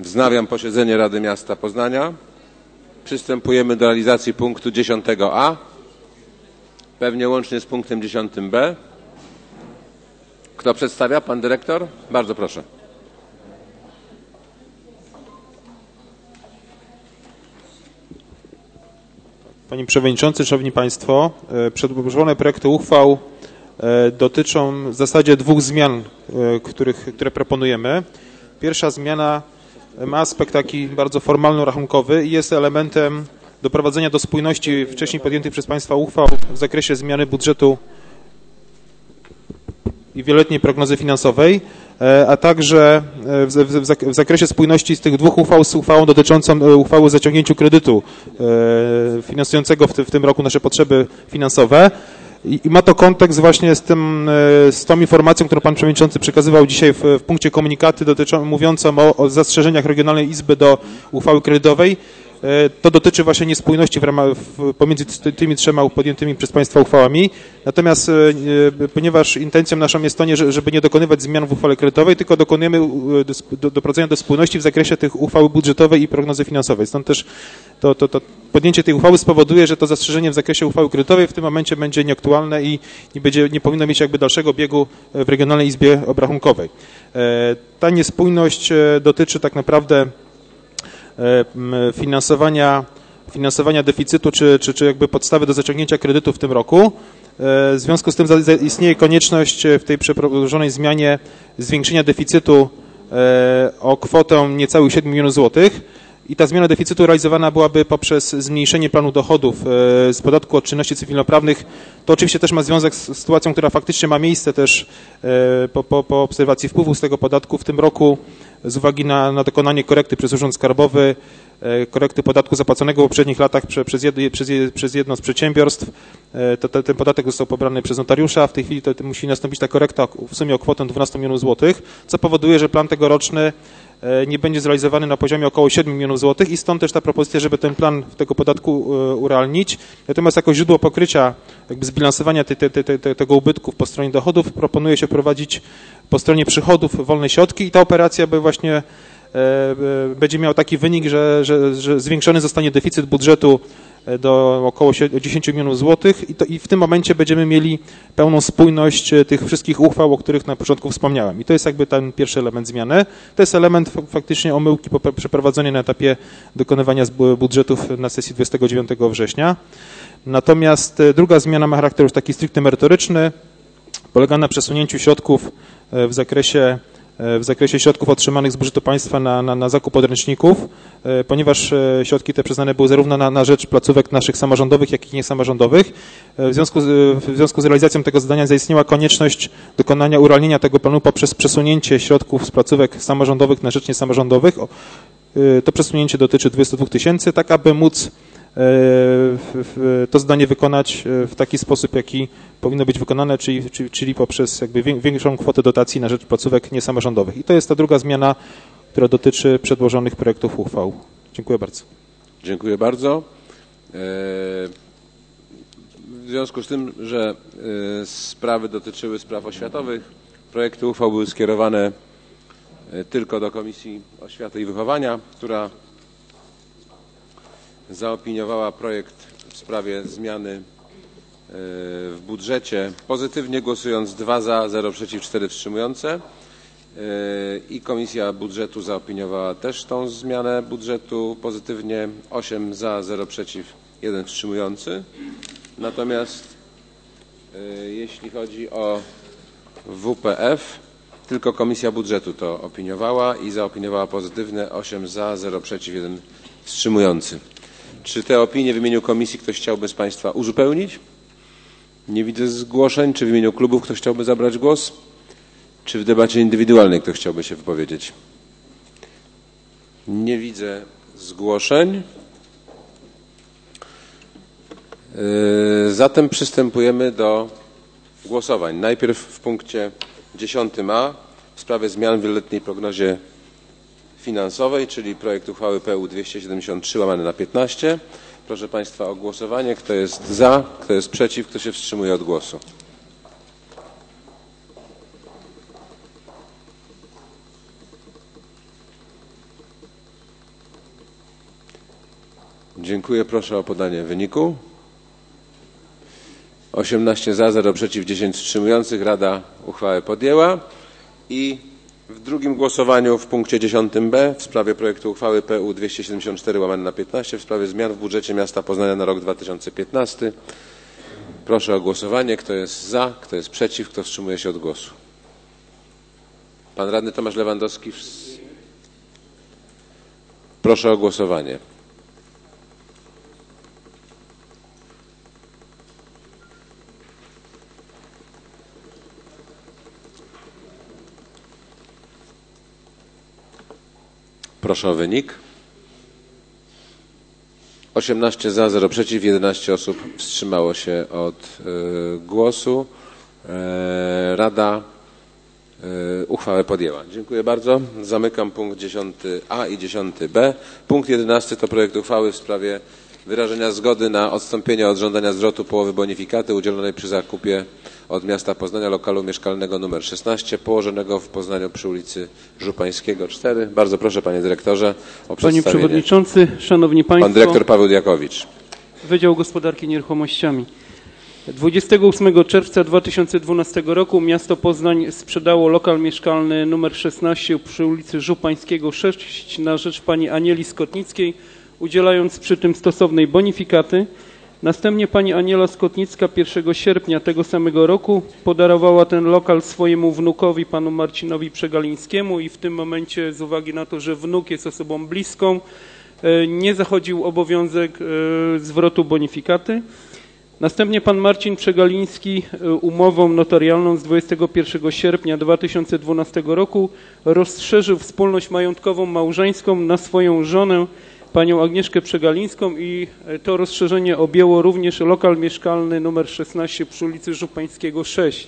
Wznawiam posiedzenie Rady Miasta Poznania. Przystępujemy do realizacji punktu 10a, pewnie łącznie z punktem 10b. Kto przedstawia? Pan dyrektor? Bardzo proszę. Panie Przewodniczący, Szanowni Państwo, przedłożone projekty uchwał dotyczą w zasadzie dwóch zmian, które proponujemy. Pierwsza zmiana ma aspekt taki bardzo formalno-rachunkowy i jest elementem doprowadzenia do spójności wcześniej podjętych przez Państwa uchwał w zakresie zmiany budżetu i wieloletniej prognozy finansowej, a także w zakresie spójności z tych dwóch uchwał z uchwałą dotyczącą uchwały o zaciągnięciu kredytu finansującego w tym roku nasze potrzeby finansowe. I ma to kontekst właśnie z tą informacją, którą Pan Przewodniczący przekazywał dzisiaj w punkcie komunikaty mówiącą o zastrzeżeniach Regionalnej Izby do uchwały kredytowej. To dotyczy właśnie niespójności pomiędzy tymi trzema podjętymi przez Państwa uchwałami. Natomiast ponieważ intencją naszą jest to nie, żeby nie dokonywać zmian w uchwale kredytowej, tylko dokonujemy doprowadzenia do spójności w zakresie tych uchwały budżetowej i prognozy finansowej. Stąd też to podjęcie tej uchwały spowoduje, że to zastrzeżenie w zakresie uchwały kredytowej w tym momencie będzie nieaktualne i nie powinno mieć jakby dalszego biegu w Regionalnej Izbie Obrachunkowej. Ta niespójność dotyczy tak naprawdę finansowania deficytu, czy jakby podstawy do zaciągnięcia kredytu w tym roku. W związku z tym istnieje konieczność w tej przeprowadzonej zmianie zwiększenia deficytu o kwotę niecałych 7 milionów złotych. I ta zmiana deficytu realizowana byłaby poprzez zmniejszenie planu dochodów z podatku od czynności cywilnoprawnych. To oczywiście też ma związek z sytuacją, która faktycznie ma miejsce też po obserwacji wpływów z tego podatku w tym roku z uwagi na dokonanie korekty przez Urząd Skarbowy, korekty podatku zapłaconego w poprzednich latach przez jedno z przedsiębiorstw. Ten podatek został pobrany przez notariusza. W tej chwili to musi nastąpić ta korekta w sumie o kwotę 12 milionów złotych, co powoduje, że plan tegoroczny nie będzie zrealizowany na poziomie około 7 milionów złotych i stąd też ta propozycja, żeby ten plan tego podatku urealnić. Natomiast jako źródło pokrycia, jakby zbilansowania tego ubytku po stronie dochodów proponuje się wprowadzić po stronie przychodów wolne środki i ta operacja właśnie będzie miała taki wynik, że zwiększony zostanie deficyt budżetu do około 10 milionów złotych i w tym momencie będziemy mieli pełną spójność tych wszystkich uchwał, o których na początku wspomniałem. I to jest jakby ten pierwszy element zmiany. To jest element faktycznie omyłki przeprowadzonej na etapie dokonywania budżetów na sesji 29 września. Natomiast druga zmiana ma charakter już taki stricte merytoryczny, polega na przesunięciu środków w zakresie środków otrzymanych z budżetu państwa na zakup podręczników, ponieważ środki te przyznane były zarówno na rzecz placówek naszych samorządowych, jak i niesamorządowych. W związku z realizacją tego zadania zaistniała konieczność dokonania urealnienia tego planu poprzez przesunięcie środków z placówek samorządowych na rzecz niesamorządowych. To przesunięcie dotyczy 22 tysięcy, tak aby móc to zadanie wykonać w taki sposób, jaki powinno być wykonane, czyli poprzez jakby większą kwotę dotacji na rzecz placówek niesamorządowych. I to jest ta druga zmiana, która dotyczy przedłożonych projektów uchwał. Dziękuję bardzo. Dziękuję bardzo. W związku z tym, że sprawy dotyczyły spraw oświatowych, projekty uchwał były skierowane tylko do Komisji Oświaty i Wychowania, która zaopiniowała projekt w sprawie zmiany w budżecie pozytywnie, głosując 2 za, 0 przeciw, 4 wstrzymujące. I Komisja Budżetu zaopiniowała też tą zmianę budżetu pozytywnie, 8 za, 0 przeciw, 1 wstrzymujący. Natomiast jeśli chodzi o WPF, tylko Komisja Budżetu to opiniowała i zaopiniowała pozytywne 8 za, 0 przeciw, 1 wstrzymujący. Czy te opinie w imieniu komisji ktoś chciałby z Państwa uzupełnić? Nie widzę zgłoszeń. Czy w imieniu klubów ktoś chciałby zabrać głos? Czy w debacie indywidualnej ktoś chciałby się wypowiedzieć? Nie widzę zgłoszeń. Zatem przystępujemy do głosowań. Najpierw w punkcie 10a w sprawie zmian w wieloletniej prognozie finansowej, czyli projekt uchwały PU 273/15. Proszę Państwa o głosowanie. Kto jest za, kto jest przeciw, kto się wstrzymuje od głosu? Dziękuję. Proszę o podanie wyniku. 18 za, 0 przeciw, 10 wstrzymujących. Rada uchwałę podjęła. I w drugim głosowaniu w punkcie 10b w sprawie projektu uchwały PU 274/15 w sprawie zmian w budżecie miasta Poznania na rok 2015. Proszę o głosowanie. Kto jest za, kto jest przeciw, kto wstrzymuje się od głosu. Pan radny Tomasz Lewandowski. Proszę o głosowanie. Proszę o wynik. 18 za, 0 przeciw, 11 osób wstrzymało się od głosu. Rada uchwałę podjęła. Dziękuję bardzo. Zamykam punkt 10a i 10b. Punkt 11 to projekt uchwały w sprawie wyrażenia zgody na odstąpienie od żądania zwrotu połowy bonifikaty udzielonej przy zakupie od miasta Poznania lokalu mieszkalnego nr 16 położonego w Poznaniu przy ulicy Żupańskiego 4. Bardzo proszę, panie dyrektorze, o przedstawienie. Panie przewodniczący, szanowni państwo. Pan dyrektor Paweł Diakowicz. Wydział Gospodarki Nieruchomościami. 28 czerwca 2012 roku miasto Poznań sprzedało lokal mieszkalny nr 16 przy ulicy Żupańskiego 6 na rzecz pani Anieli Skotnickiej, udzielając przy tym stosownej bonifikaty. Następnie pani Aniela Skotnicka 1 sierpnia tego samego roku podarowała ten lokal swojemu wnukowi, panu Marcinowi Przegalińskiemu, i w tym momencie, z uwagi na to, że wnuk jest osobą bliską, nie zachodził obowiązek zwrotu bonifikaty. Następnie pan Marcin Przegaliński umową notarialną z 21 sierpnia 2012 roku rozszerzył wspólność majątkową małżeńską na swoją żonę, panią Agnieszkę Przegalińską, i to rozszerzenie objęło również lokal mieszkalny nr 16 przy ulicy Żupańskiego 6.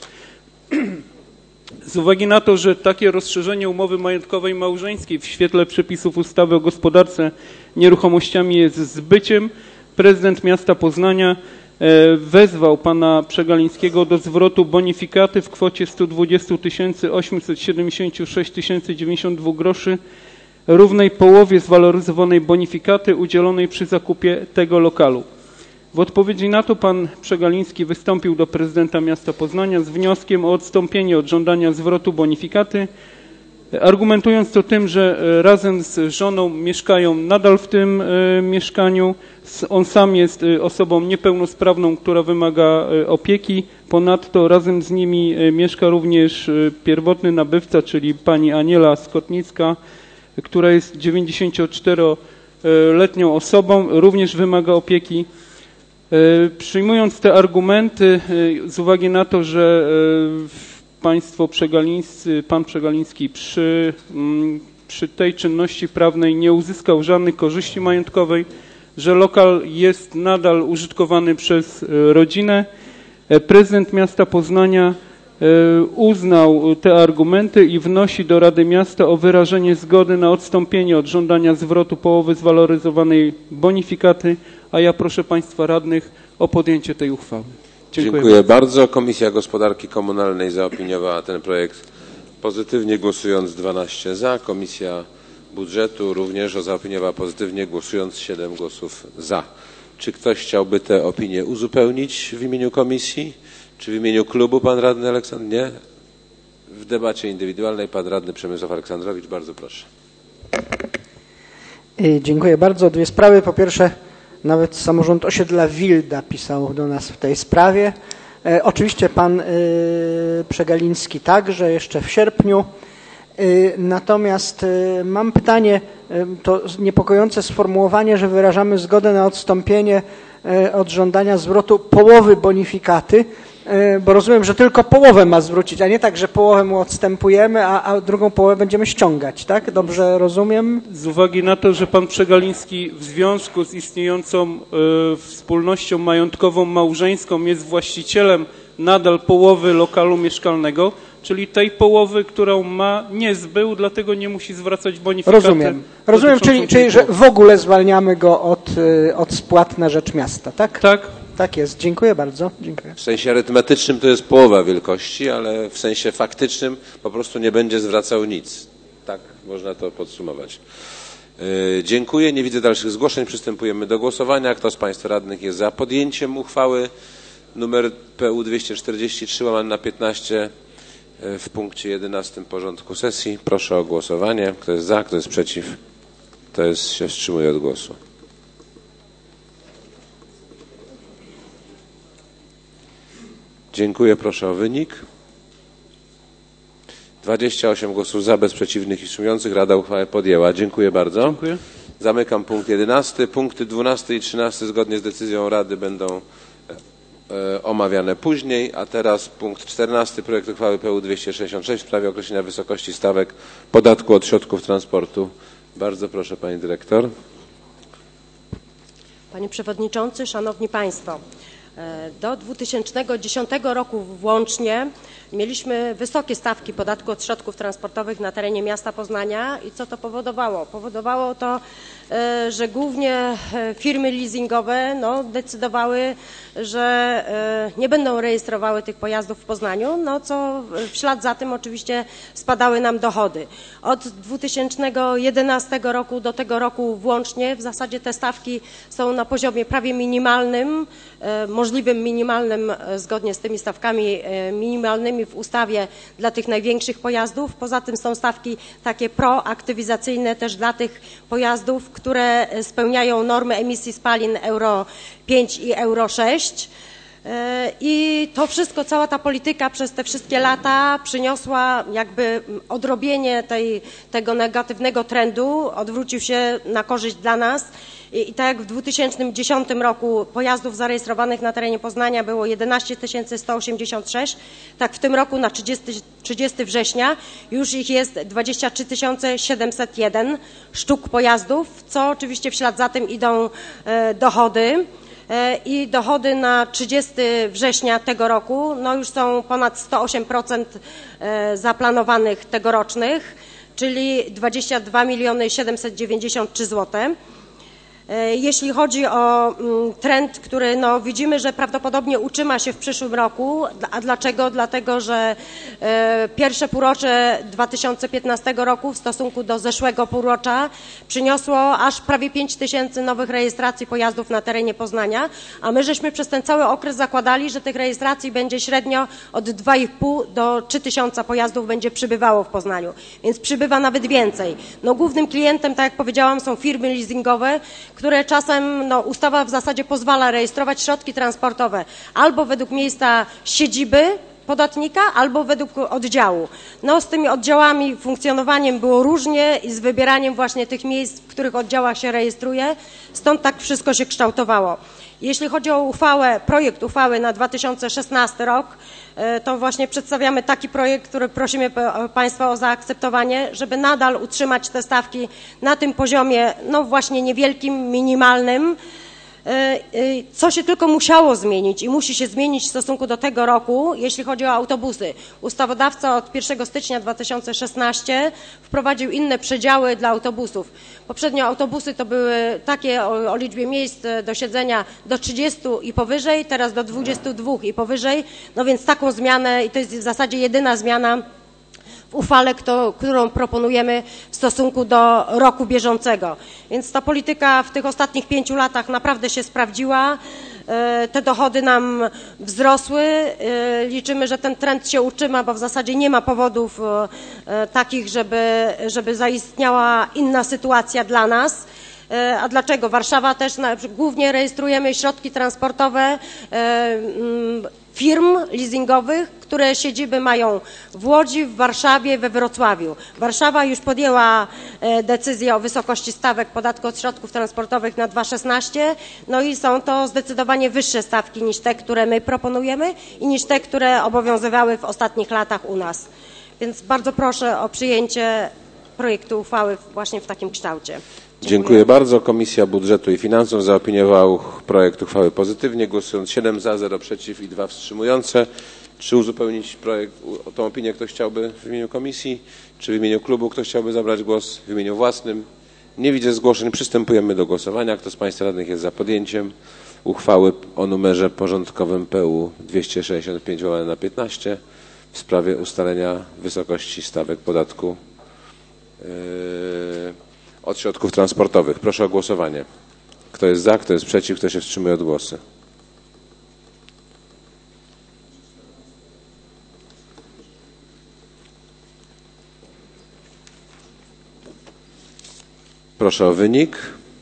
Z uwagi na to, że takie rozszerzenie umowy majątkowej małżeńskiej w świetle przepisów ustawy o gospodarce nieruchomościami jest zbyciem, prezydent miasta Poznania wezwał pana Przegalińskiego do zwrotu bonifikaty w kwocie 120 876 092 groszy, równej połowie zwaloryzowanej bonifikaty udzielonej przy zakupie tego lokalu. W odpowiedzi na to pan Przegaliński wystąpił do prezydenta miasta Poznania z wnioskiem o odstąpienie od żądania zwrotu bonifikaty, argumentując to tym, że razem z żoną mieszkają nadal w tym mieszkaniu. On sam jest osobą niepełnosprawną, która wymaga opieki. Ponadto razem z nimi mieszka również pierwotny nabywca, czyli pani Aniela Skotnicka, która jest 94-letnią osobą, również wymaga opieki. Przyjmując te argumenty, z uwagi na to, że państwo Przegalińscy, pan Przegaliński przy tej czynności prawnej nie uzyskał żadnych korzyści majątkowej, że lokal jest nadal użytkowany przez rodzinę, prezydent miasta Poznania uznał te argumenty i wnosi do Rady Miasta o wyrażenie zgody na odstąpienie od żądania zwrotu połowy zwaloryzowanej bonifikaty, a ja proszę państwa radnych o podjęcie tej uchwały. Dziękuję bardzo. Komisja Gospodarki Komunalnej zaopiniowała ten projekt pozytywnie, głosując 12 za. Komisja Budżetu również zaopiniowała pozytywnie, głosując 7 głosów za. Czy ktoś chciałby tę opinię uzupełnić w imieniu komisji? Czy w imieniu klubu pan radny Aleksandr? Nie? W debacie indywidualnej pan radny Przemysław Aleksandrowicz. Bardzo proszę. Dziękuję bardzo. Dwie sprawy. Po pierwsze, nawet samorząd osiedla Wilda pisał do nas w tej sprawie. Oczywiście pan Przegaliński także jeszcze w sierpniu. Natomiast mam pytanie, to niepokojące sformułowanie, że wyrażamy zgodę na odstąpienie od żądania zwrotu połowy bonifikaty, bo rozumiem, że tylko połowę ma zwrócić, a nie tak, że połowę mu odstępujemy, a drugą połowę będziemy ściągać, tak? Dobrze rozumiem? Z uwagi na to, że pan Przegaliński w związku z istniejącą wspólnością majątkową małżeńską jest właścicielem nadal połowy lokalu mieszkalnego, czyli tej połowy, którą ma, nie zbył, dlatego nie musi zwracać bonifikaty. Rozumiem, czyli że w ogóle zwalniamy go od spłat na rzecz miasta, tak? Tak. Tak jest. Dziękuję bardzo. Dziękuję. W sensie arytmetycznym to jest połowa wielkości, ale w sensie faktycznym po prostu nie będzie zwracał nic. Tak można to podsumować. Dziękuję. Nie widzę dalszych zgłoszeń. Przystępujemy do głosowania. Kto z Państwa radnych jest za podjęciem uchwały numer PU 243/15 w punkcie 11 porządku sesji? Proszę o głosowanie. Kto jest za, kto jest przeciw, kto się wstrzymuje od głosu? Dziękuję. Proszę o wynik. 28 głosów za, bez przeciwnych i wstrzymujących. Rada uchwałę podjęła. Dziękuję bardzo. Dziękuję. Zamykam punkt 11. Punkty 12 i 13 zgodnie z decyzją Rady będą omawiane później, a teraz punkt 14. Projekt uchwały PU 266 w sprawie określenia wysokości stawek podatku od środków transportu. Bardzo proszę, Pani Dyrektor. Panie Przewodniczący, Szanowni Państwo, do 2010 roku włącznie mieliśmy wysokie stawki podatku od środków transportowych na terenie miasta Poznania i co to powodowało? Powodowało to, że głównie firmy leasingowe decydowały, że nie będą rejestrowały tych pojazdów w Poznaniu, co w ślad za tym oczywiście spadały nam dochody. Od 2011 roku do tego roku włącznie w zasadzie te stawki są na poziomie prawie minimalnym, możliwym minimalnym zgodnie z tymi stawkami minimalnymi w ustawie dla tych największych pojazdów. Poza tym są stawki takie proaktywizacyjne też dla tych pojazdów, które spełniają normy emisji spalin Euro 5 i Euro 6. I to wszystko, cała ta polityka przez te wszystkie lata przyniosła jakby odrobienie tego negatywnego trendu, odwrócił się na korzyść dla nas. I tak jak w 2010 roku pojazdów zarejestrowanych na terenie Poznania było 11 186, tak w tym roku na 30 września już ich jest 23 701 sztuk pojazdów, co oczywiście w ślad za tym idą dochody. I dochody na 30 września tego roku już są ponad 108% zaplanowanych tegorocznych, czyli 22 793 zł. Jeśli chodzi o trend, który widzimy, że prawdopodobnie utrzyma się w przyszłym roku. A dlaczego? Dlatego, że pierwsze półrocze 2015 roku w stosunku do zeszłego półrocza przyniosło aż prawie 5 000 nowych rejestracji pojazdów na terenie Poznania, a my żeśmy przez ten cały okres zakładali, że tych rejestracji będzie średnio od 2,5 do 3 000 pojazdów będzie przybywało w Poznaniu, więc przybywa nawet więcej. Głównym klientem, tak jak powiedziałam, są firmy leasingowe, które czasem ustawa w zasadzie pozwala rejestrować środki transportowe albo według miejsca siedziby podatnika, albo według oddziału. Z tymi oddziałami funkcjonowaniem było różnie i z wybieraniem właśnie tych miejsc, w których oddziałach się rejestruje, stąd tak wszystko się kształtowało. Jeśli chodzi o projekt uchwały na 2016 rok, to właśnie przedstawiamy taki projekt, który prosimy Państwa o zaakceptowanie, żeby nadal utrzymać te stawki na tym poziomie, właśnie niewielkim, minimalnym. Co się tylko musiało zmienić i musi się zmienić w stosunku do tego roku, jeśli chodzi o autobusy. Ustawodawca od 1 stycznia 2016 wprowadził inne przedziały dla autobusów. Poprzednio autobusy to były takie o liczbie miejsc do siedzenia do 30 i powyżej, teraz do 22 i powyżej. Więc taką zmianę, i to jest w zasadzie jedyna zmiana w uchwale, którą proponujemy w stosunku do roku bieżącego. Więc ta polityka w tych ostatnich 5 latach naprawdę się sprawdziła. Te dochody nam wzrosły. Liczymy, że ten trend się utrzyma, bo w zasadzie nie ma powodów takich, żeby zaistniała inna sytuacja dla nas. A dlaczego? Warszawa też głównie rejestrujemy środki transportowe firm leasingowych, które siedziby mają w Łodzi, w Warszawie, we Wrocławiu. Warszawa już podjęła decyzję o wysokości stawek podatku od środków transportowych na 2,16, i są to zdecydowanie wyższe stawki niż te, które my proponujemy i niż te, które obowiązywały w ostatnich latach u nas. Więc bardzo proszę o przyjęcie projektu uchwały właśnie w takim kształcie. Dziękuję bardzo. Komisja Budżetu i Finansów zaopiniowała projekt uchwały pozytywnie, głosując 7 za, 0 przeciw i 2 wstrzymujące. Czy uzupełnić tą opinię ktoś chciałby w imieniu komisji? Czy w imieniu klubu ktoś chciałby zabrać głos w imieniu własnym? Nie widzę zgłoszeń. Przystępujemy do głosowania. Kto z Państwa radnych jest za podjęciem uchwały o numerze porządkowym PU 265/15 w sprawie ustalenia wysokości stawek podatku od środków transportowych. Proszę o głosowanie. Kto jest za, kto jest przeciw, kto się wstrzymuje od głosu? Proszę o wynik.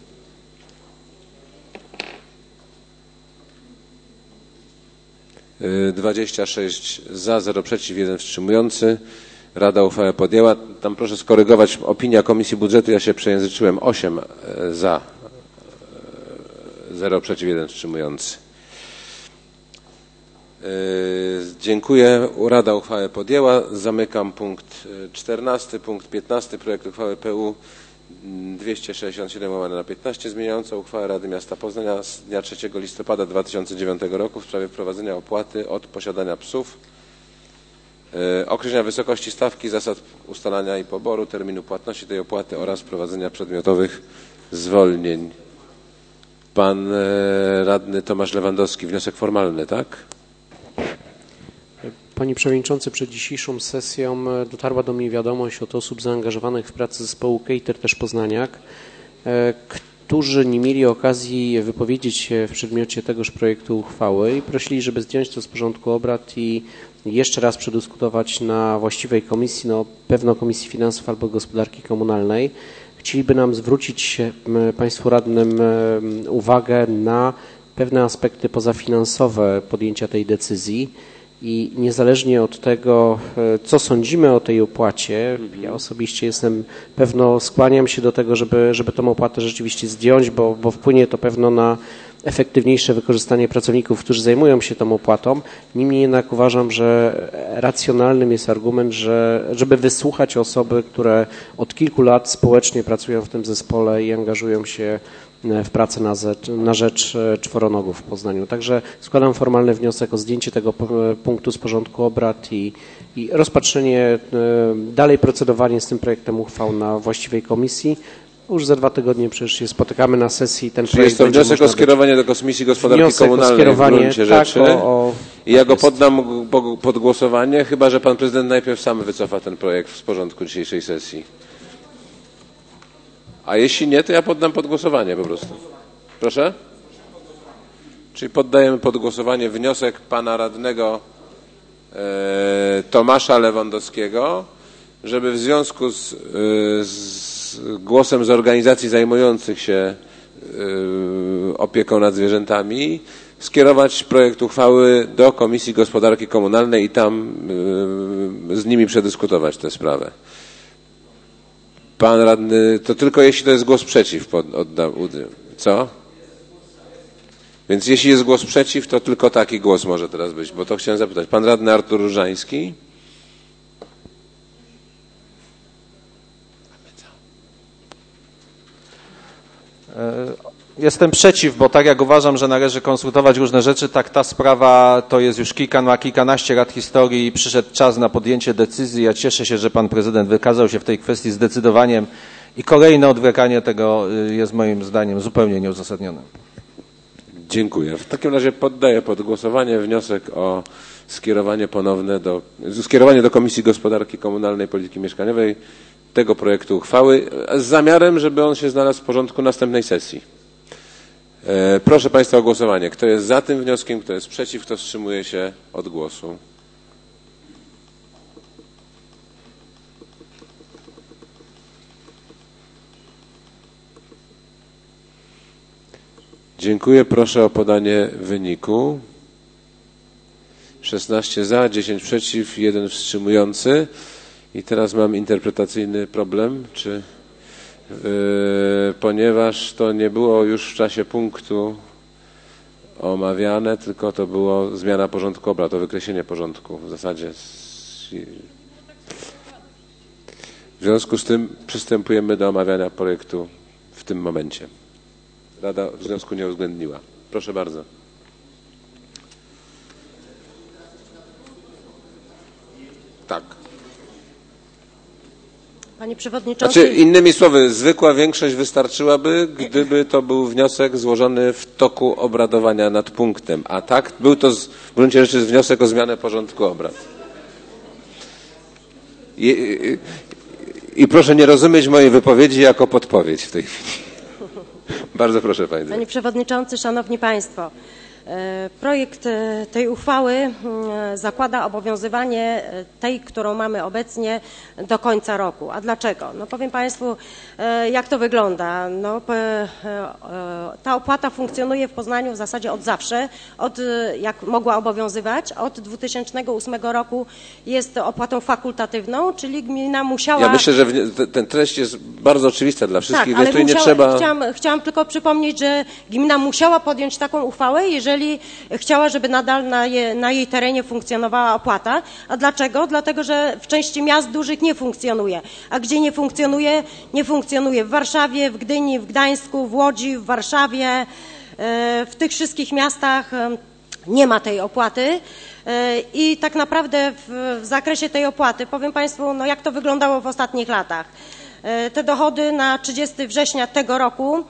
Yy, 26 za, 0 przeciw, 1 wstrzymujący. Rada uchwałę podjęła. Tam proszę skorygować opinia Komisji Budżetu. Ja się przejęzyczyłem. 8 za, 0 przeciw, 1 wstrzymujący. Dziękuję. Rada uchwałę podjęła. Zamykam punkt 14. Punkt 15. Projekt uchwały PU 267/15 zmieniająca uchwałę Rady Miasta Poznania z dnia 3 listopada 2009 roku w sprawie wprowadzenia opłaty od posiadania psów, określenia wysokości stawki, zasad ustalania i poboru, terminu płatności tej opłaty oraz wprowadzenia przedmiotowych zwolnień. Pan radny Tomasz Lewandowski, wniosek formalny, tak? Panie Przewodniczący, przed dzisiejszą sesją dotarła do mnie wiadomość od osób zaangażowanych w pracę zespołu Cater też Poznaniak, którzy nie mieli okazji wypowiedzieć się w przedmiocie tegoż projektu uchwały i prosili, żeby zdjąć to z porządku obrad i jeszcze raz przedyskutować na właściwej komisji, no pewno Komisji Finansów albo Gospodarki Komunalnej. Chcieliby nam zwrócić Państwu radnym uwagę na pewne aspekty pozafinansowe podjęcia tej decyzji. I niezależnie od tego, co sądzimy o tej opłacie, ja osobiście skłaniam się do tego, żeby tą opłatę rzeczywiście zdjąć, bo wpłynie to pewno na efektywniejsze wykorzystanie pracowników, którzy zajmują się tą opłatą. Niemniej jednak uważam, że racjonalnym jest argument, żeby wysłuchać osoby, które od kilku lat społecznie pracują w tym zespole i angażują się w pracę na rzecz czworonogów w Poznaniu. Także składam formalny wniosek o zdjęcie tego punktu z porządku obrad i rozpatrzenie, dalej procedowanie z tym projektem uchwał na właściwej komisji. Już za 2 tygodnie przecież się spotykamy na sesji. Ten projekt jest to wniosek o skierowanie do Komisji Gospodarki Komunalnej w gruncie rzeczy. I ja go poddam pod głosowanie, chyba że pan prezydent najpierw sam wycofa ten projekt z porządku dzisiejszej sesji. A jeśli nie, to ja poddam pod głosowanie po prostu. Proszę? Czyli poddajemy pod głosowanie wniosek pana radnego Tomasza Lewandowskiego, żeby w związku z głosem z organizacji zajmujących się opieką nad zwierzętami skierować projekt uchwały do Komisji Gospodarki Komunalnej i tam z nimi przedyskutować tę sprawę. Pan radny, to tylko jeśli to jest głos przeciw, co? Więc jeśli jest głos przeciw, to tylko taki głos może teraz być, bo to chciałem zapytać. Pan radny Artur Różański. Jestem przeciw, bo tak jak uważam, że należy konsultować różne rzeczy, tak ta sprawa to jest już kilkanaście lat historii i przyszedł czas na podjęcie decyzji. Ja cieszę się, że pan prezydent wykazał się w tej kwestii zdecydowaniem i kolejne odwlekanie tego jest moim zdaniem zupełnie nieuzasadnione. Dziękuję. W takim razie poddaję pod głosowanie wniosek o skierowanie do Komisji Gospodarki Komunalnej i Polityki Mieszkaniowej tego projektu uchwały z zamiarem, żeby on się znalazł w porządku następnej sesji. Proszę Państwa o głosowanie. Kto jest za tym wnioskiem, kto jest przeciw, kto wstrzymuje się od głosu? Dziękuję. Proszę o podanie wyniku. 16 za, 10 przeciw, 1 wstrzymujący. I teraz mam interpretacyjny problem, ponieważ to nie było już w czasie punktu omawiane, tylko to było zmiana porządku obrad, to wykreślenie porządku w zasadzie. W związku z tym przystępujemy do omawiania projektu w tym momencie. Rada w związku nie uwzględniła. Proszę bardzo. Tak. Panie Przewodniczący. Znaczy, innymi słowy, zwykła większość wystarczyłaby, gdyby to był wniosek złożony w toku obradowania nad punktem. A tak, był to w gruncie rzeczy wniosek o zmianę porządku obrad. I proszę nie rozumieć mojej wypowiedzi jako podpowiedź w tej chwili. Bardzo proszę Pani. Panie Przewodniczący, Szanowni Państwo. Projekt tej uchwały zakłada obowiązywanie tej, którą mamy obecnie do końca roku. A dlaczego? No powiem Państwu, jak to wygląda. No, ta opłata funkcjonuje w Poznaniu w zasadzie od zawsze, jak mogła obowiązywać. Od 2008 roku jest opłatą fakultatywną, czyli gmina musiała... Ja myślę, że ten treść jest bardzo oczywista dla wszystkich, tak, więc tu nie trzeba... Chciałam tylko przypomnieć, że gmina musiała podjąć taką uchwałę, jeżeli chciała, żeby nadal na jej terenie funkcjonowała opłata. A dlaczego? Dlatego, że w części miast dużych nie funkcjonuje. A gdzie nie funkcjonuje? Nie funkcjonuje w Warszawie, w Gdyni, w Gdańsku, w Łodzi, w Warszawie. W tych wszystkich miastach nie ma tej opłaty. I tak naprawdę w zakresie tej opłaty powiem Państwu, no jak to wyglądało w ostatnich latach. Te dochody na 30 września tego roku,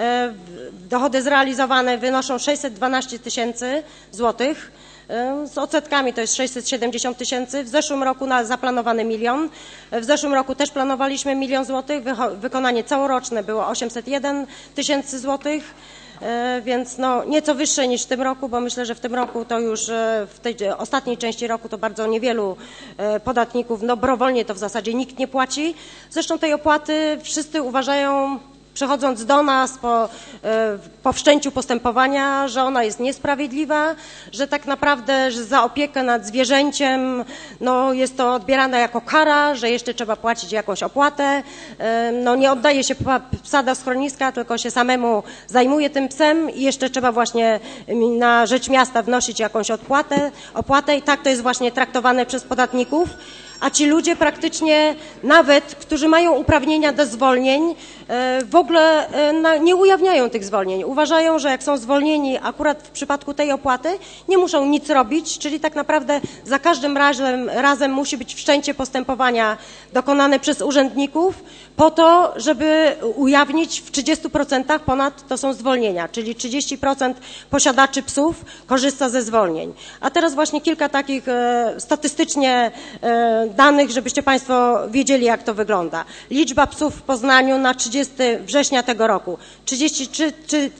dochody zrealizowane wynoszą 612 tysięcy złotych. Z odsetkami to jest 670 tysięcy. W zeszłym roku zaplanowany 1 000 000. W zeszłym roku też planowaliśmy 1 000 000 złotych. Wykonanie całoroczne było 801 tysięcy złotych. Więc no, nieco wyższe niż w tym roku, bo myślę, że w tym roku to już w tej ostatniej części roku to bardzo niewielu podatników dobrowolnie to w zasadzie nikt nie płaci. Zresztą tej opłaty wszyscy uważają, przechodząc do nas po wszczęciu postępowania, że ona jest niesprawiedliwa, że tak naprawdę że za opiekę nad zwierzęciem no, jest to odbierane jako kara, że jeszcze trzeba płacić jakąś opłatę. No, nie oddaje się psa do schroniska, tylko się samemu zajmuje tym psem i jeszcze trzeba właśnie na rzecz miasta wnosić jakąś opłatę i tak to jest właśnie traktowane przez podatników. A ci ludzie praktycznie nawet, którzy mają uprawnienia do zwolnień, w ogóle nie ujawniają tych zwolnień. Uważają, że jak są zwolnieni akurat w przypadku tej opłaty, nie muszą nic robić, czyli tak naprawdę za każdym razem musi być wszczęcie postępowania dokonane przez urzędników po to, żeby ujawnić w 30% ponad to są zwolnienia, czyli 30% posiadaczy psów korzysta ze zwolnień. A teraz właśnie kilka takich statystycznie danych, żebyście Państwo wiedzieli, jak to wygląda. Liczba psów w Poznaniu na 30 września tego roku 33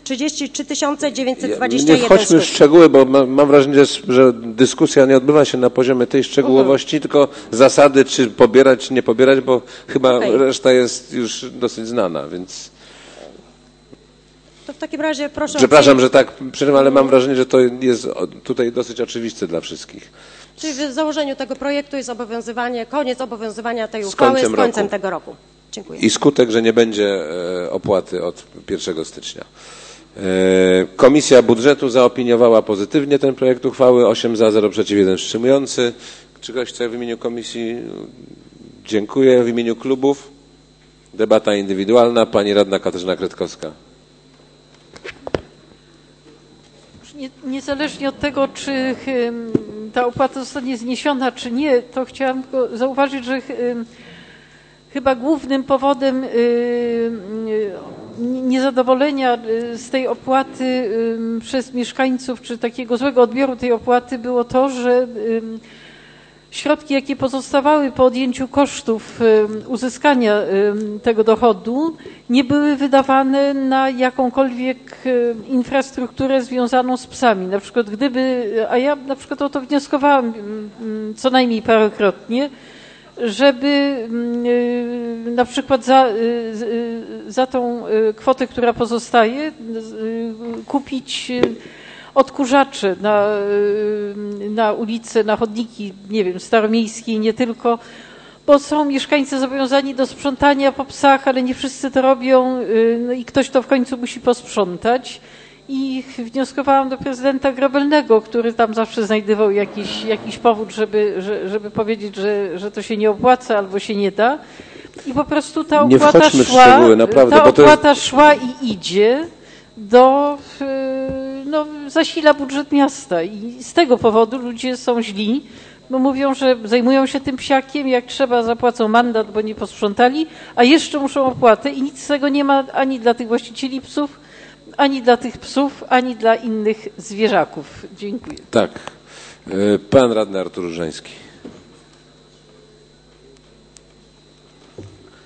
921 Nie wchodźmy w szczegóły, bo mam wrażenie, że dyskusja nie odbywa się na poziomie tej szczegółowości, tylko zasady, czy pobierać, czy nie pobierać, bo chyba reszta jest już dosyć znana, więc... To w takim razie proszę... Przepraszam, że tak przerywam, ale mam wrażenie, że to jest tutaj dosyć oczywiste dla wszystkich. Czyli w założeniu tego projektu jest koniec obowiązywania tej uchwały z końcem tego roku. Dziękuję. I skutek, że nie będzie opłaty od 1 stycznia. Komisja Budżetu zaopiniowała pozytywnie ten projekt uchwały. 8 za, 0 przeciw, 1 wstrzymujący. Czy ktoś chce w imieniu komisji? Dziękuję. W imieniu klubów? Debata indywidualna. Pani radna Katarzyna Kretkowska. Niezależnie od tego, czy ta opłata zostanie zniesiona, czy nie, to chciałam tylko zauważyć, że chyba głównym powodem niezadowolenia z tej opłaty przez mieszkańców, czy takiego złego odbioru tej opłaty było to, że środki, jakie pozostawały po odjęciu kosztów uzyskania tego dochodu, nie były wydawane na jakąkolwiek infrastrukturę związaną z psami. Na przykład a ja na przykład o to wnioskowałam co najmniej parokrotnie, żeby na przykład za tą kwotę, która pozostaje, kupić odkurzacze na ulice, na chodniki, nie wiem, staromiejskie, nie tylko, bo są mieszkańcy zobowiązani do sprzątania po psach, ale nie wszyscy to robią, no i ktoś to w końcu musi posprzątać. I wnioskowałam do prezydenta Grobelnego, który tam zawsze znajdował jakiś powód, żeby powiedzieć, że to się nie opłaca albo się nie da. I po prostu ta opłata szła i idzie zasila budżet miasta. I z tego powodu ludzie są źli, bo mówią, że zajmują się tym psiakiem, jak trzeba zapłacą mandat, bo nie posprzątali, a jeszcze muszą opłatę i nic z tego nie ma ani dla tych właścicieli psów, ani dla tych psów, ani dla innych zwierzaków. Dziękuję. Tak. Pan radny Artur Różański.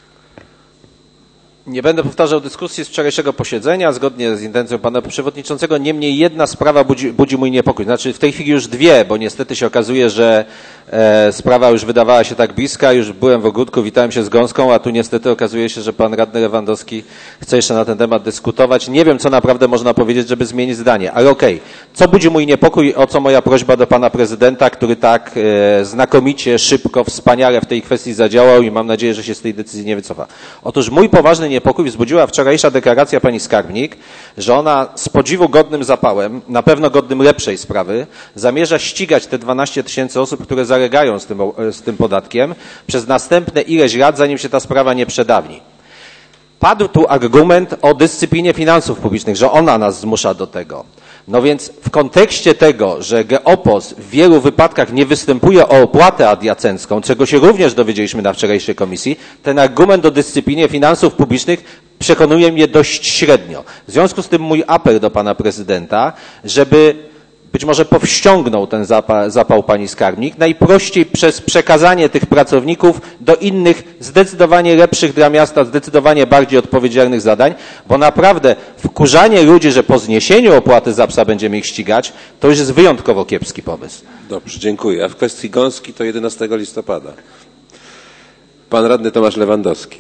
Nie będę powtarzał dyskusji z wczorajszego posiedzenia, zgodnie z intencją pana przewodniczącego. Niemniej jedna sprawa budzi mój niepokój. Znaczy w tej chwili już dwie, bo niestety się okazuje, że sprawa już wydawała się tak bliska. Już byłem w ogródku, witałem się z gąską, a tu niestety okazuje się, że pan radny Lewandowski chce jeszcze na ten temat dyskutować. Nie wiem, co naprawdę można powiedzieć, żeby zmienić zdanie, ale okej. Co budzi mój niepokój, o co moja prośba do pana prezydenta, który tak znakomicie, szybko, wspaniale w tej kwestii zadziałał i mam nadzieję, że się z tej decyzji nie wycofa. Otóż mój poważny niepokój wzbudziła wczorajsza deklaracja pani skarbnik, że ona z podziwu godnym zapałem, na pewno godnym lepszej sprawy, zamierza ścigać te 12 000 osób, które zalegają z tym podatkiem przez następne ileś lat, zanim się ta sprawa nie przedawni. Padł tu argument o dyscyplinie finansów publicznych, że ona nas zmusza do tego. No więc w kontekście tego, że Geopos w wielu wypadkach nie występuje o opłatę adiacencką, czego się również dowiedzieliśmy na wczorajszej komisji, ten argument o dyscyplinie finansów publicznych przekonuje mnie dość średnio. W związku z tym mój apel do pana prezydenta, żeby być może powściągnął ten zapał pani skarbnik, najprościej przez przekazanie tych pracowników do innych, zdecydowanie lepszych dla miasta, zdecydowanie bardziej odpowiedzialnych zadań, bo naprawdę wkurzanie ludzi, że po zniesieniu opłaty za psa będziemy ich ścigać, to już jest wyjątkowo kiepski pomysł. Dobrze, dziękuję. A w kwestii gąski to 11 listopada. Pan radny Tomasz Lewandowski.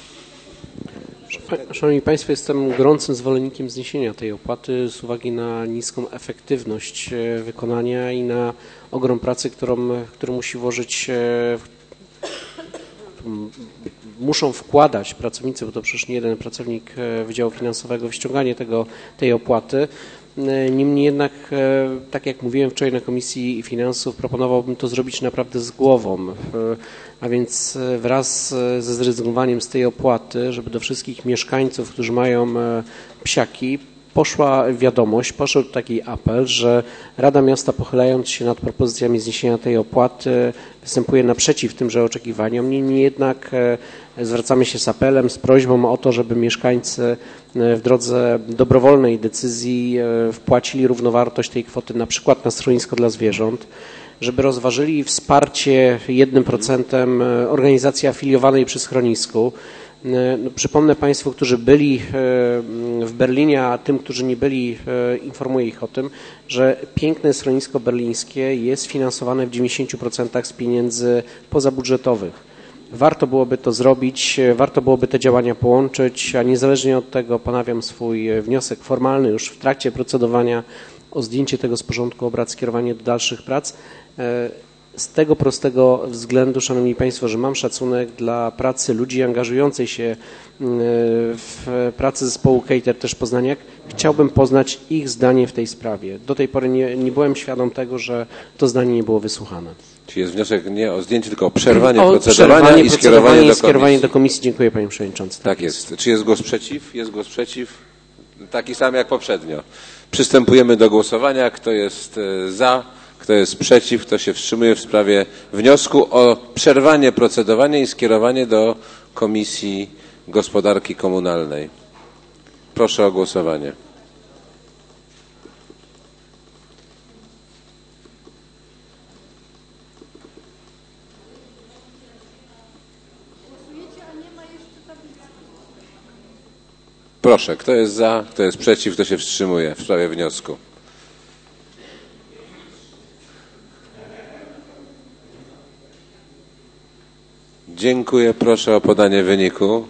Szanowni Państwo, jestem gorącym zwolennikiem zniesienia tej opłaty z uwagi na niską efektywność wykonania i na ogrom pracy, którą musi włożyć, muszą wkładać pracownicy, bo to przecież nie jeden pracownik Wydziału Finansowego w ściąganie tej opłaty. Niemniej jednak, tak jak mówiłem wczoraj na Komisji Finansów, proponowałbym to zrobić naprawdę z głową, a więc wraz ze zrezygnowaniem z tej opłaty, żeby do wszystkich mieszkańców, którzy mają psiaki, poszła wiadomość, poszedł taki apel, że Rada Miasta, pochylając się nad propozycjami zniesienia tej opłaty, występuje naprzeciw tymże oczekiwaniom. Niemniej jednak zwracamy się z apelem, z prośbą o to, żeby mieszkańcy w drodze dobrowolnej decyzji wpłacili równowartość tej kwoty na przykład na schronisko dla zwierząt, żeby rozważyli wsparcie 1% organizacji afiliowanej przy schronisku. No, przypomnę Państwu, którzy byli w Berlinie, a tym, którzy nie byli, informuję ich o tym, że piękne schronisko berlińskie jest finansowane w 90% z pieniędzy pozabudżetowych. Warto byłoby to zrobić, warto byłoby te działania połączyć, a niezależnie od tego ponawiam swój wniosek formalny już w trakcie procedowania o zdjęcie tego z porządku obrad, skierowanie do dalszych prac. Z tego prostego względu, Szanowni Państwo, że mam szacunek dla pracy ludzi angażujących się w pracy zespołu Cater też Poznaniak, chciałbym poznać ich zdanie w tej sprawie. Do tej pory nie byłem świadom tego, że to zdanie nie było wysłuchane. Czyli jest wniosek nie o zdjęcie, tylko o przerwanie procedowania i skierowanie do komisji. Dziękuję Panie Przewodniczący. Tak jest. Czy jest głos przeciw? Jest głos przeciw. Taki sam jak poprzednio. Przystępujemy do głosowania. Kto jest za? Kto jest przeciw? Kto się wstrzymuje w sprawie wniosku o przerwanie procedowania i skierowanie do Komisji Gospodarki Komunalnej? Proszę o głosowanie. Proszę, kto jest za, kto jest przeciw, kto się wstrzymuje w sprawie wniosku? Dziękuję. Proszę o podanie wyniku.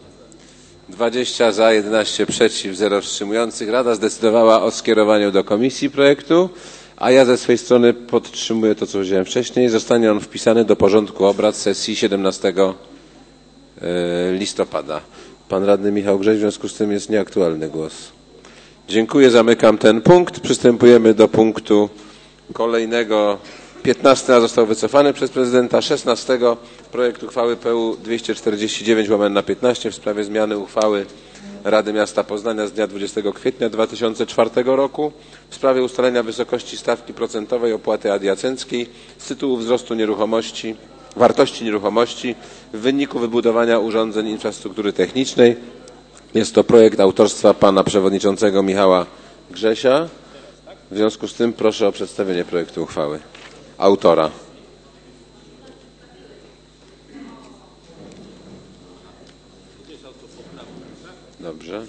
20 za, 11 przeciw, 0 wstrzymujących. Rada zdecydowała o skierowaniu do komisji projektu, a ja ze swojej strony podtrzymuję to, co powiedziałem wcześniej. Zostanie on wpisany do porządku obrad sesji 17 listopada. Pan radny Michał Grześ, w związku z tym jest nieaktualny głos. Dziękuję, zamykam ten punkt. Przystępujemy do punktu kolejnego. 15 został wycofany przez prezydenta. 16 projekt uchwały PU 249/15 w sprawie zmiany uchwały Rady Miasta Poznania z dnia 20 kwietnia 2004 roku w sprawie ustalenia wysokości stawki procentowej opłaty adiacenckiej z tytułu wzrostu wartości nieruchomości w wyniku wybudowania urządzeń infrastruktury technicznej. Jest to projekt autorstwa pana przewodniczącego Michała Grzesia. W związku z tym proszę o przedstawienie projektu uchwały. Autora. Dobrze.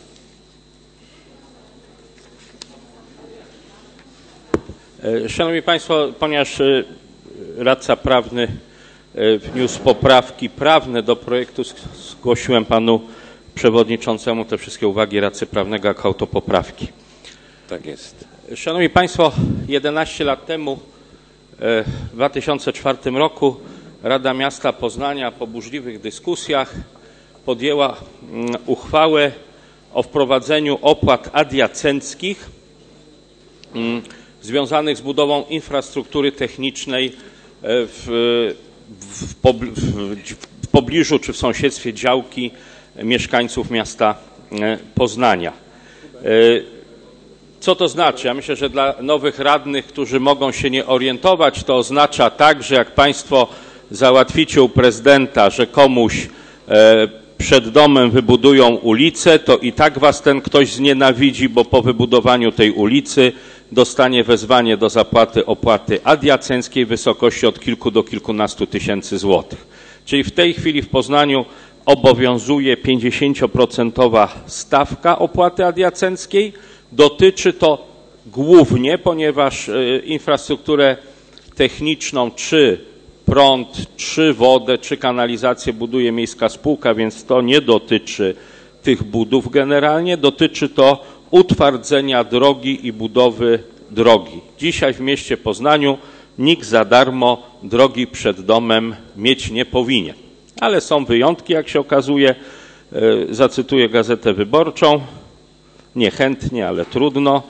Szanowni Państwo, ponieważ radca prawny wniósł poprawki prawne do projektu, zgłosiłem panu przewodniczącemu te wszystkie uwagi radcy prawnego jako autopoprawki. Tak jest. Szanowni Państwo, 11 lat temu, w 2004 roku, Rada Miasta Poznania po burzliwych dyskusjach podjęła uchwałę o wprowadzeniu opłat adiacenckich związanych z budową infrastruktury technicznej w pobliżu czy w sąsiedztwie działki mieszkańców miasta Poznania. Co to znaczy? Ja myślę, że dla nowych radnych, którzy mogą się nie orientować, to oznacza tak, że jak Państwo załatwicie u prezydenta, że komuś przed domem wybudują ulicę, to i tak Was ten ktoś znienawidzi, bo po wybudowaniu tej ulicy dostanie wezwanie do zapłaty opłaty adiacenckiej w wysokości od kilku do kilkunastu tysięcy złotych. Czyli w tej chwili w Poznaniu obowiązuje 50% stawka opłaty adiacenckiej. Dotyczy to głównie, ponieważ infrastrukturę techniczną, czy prąd, czy wodę, czy kanalizację buduje miejska spółka, więc to nie dotyczy tych budów generalnie. Dotyczy to utwardzenia drogi i budowy drogi. Dzisiaj w mieście Poznaniu nikt za darmo drogi przed domem mieć nie powinien. Ale są wyjątki, jak się okazuje. Zacytuję Gazetę Wyborczą. Niechętnie, ale trudno.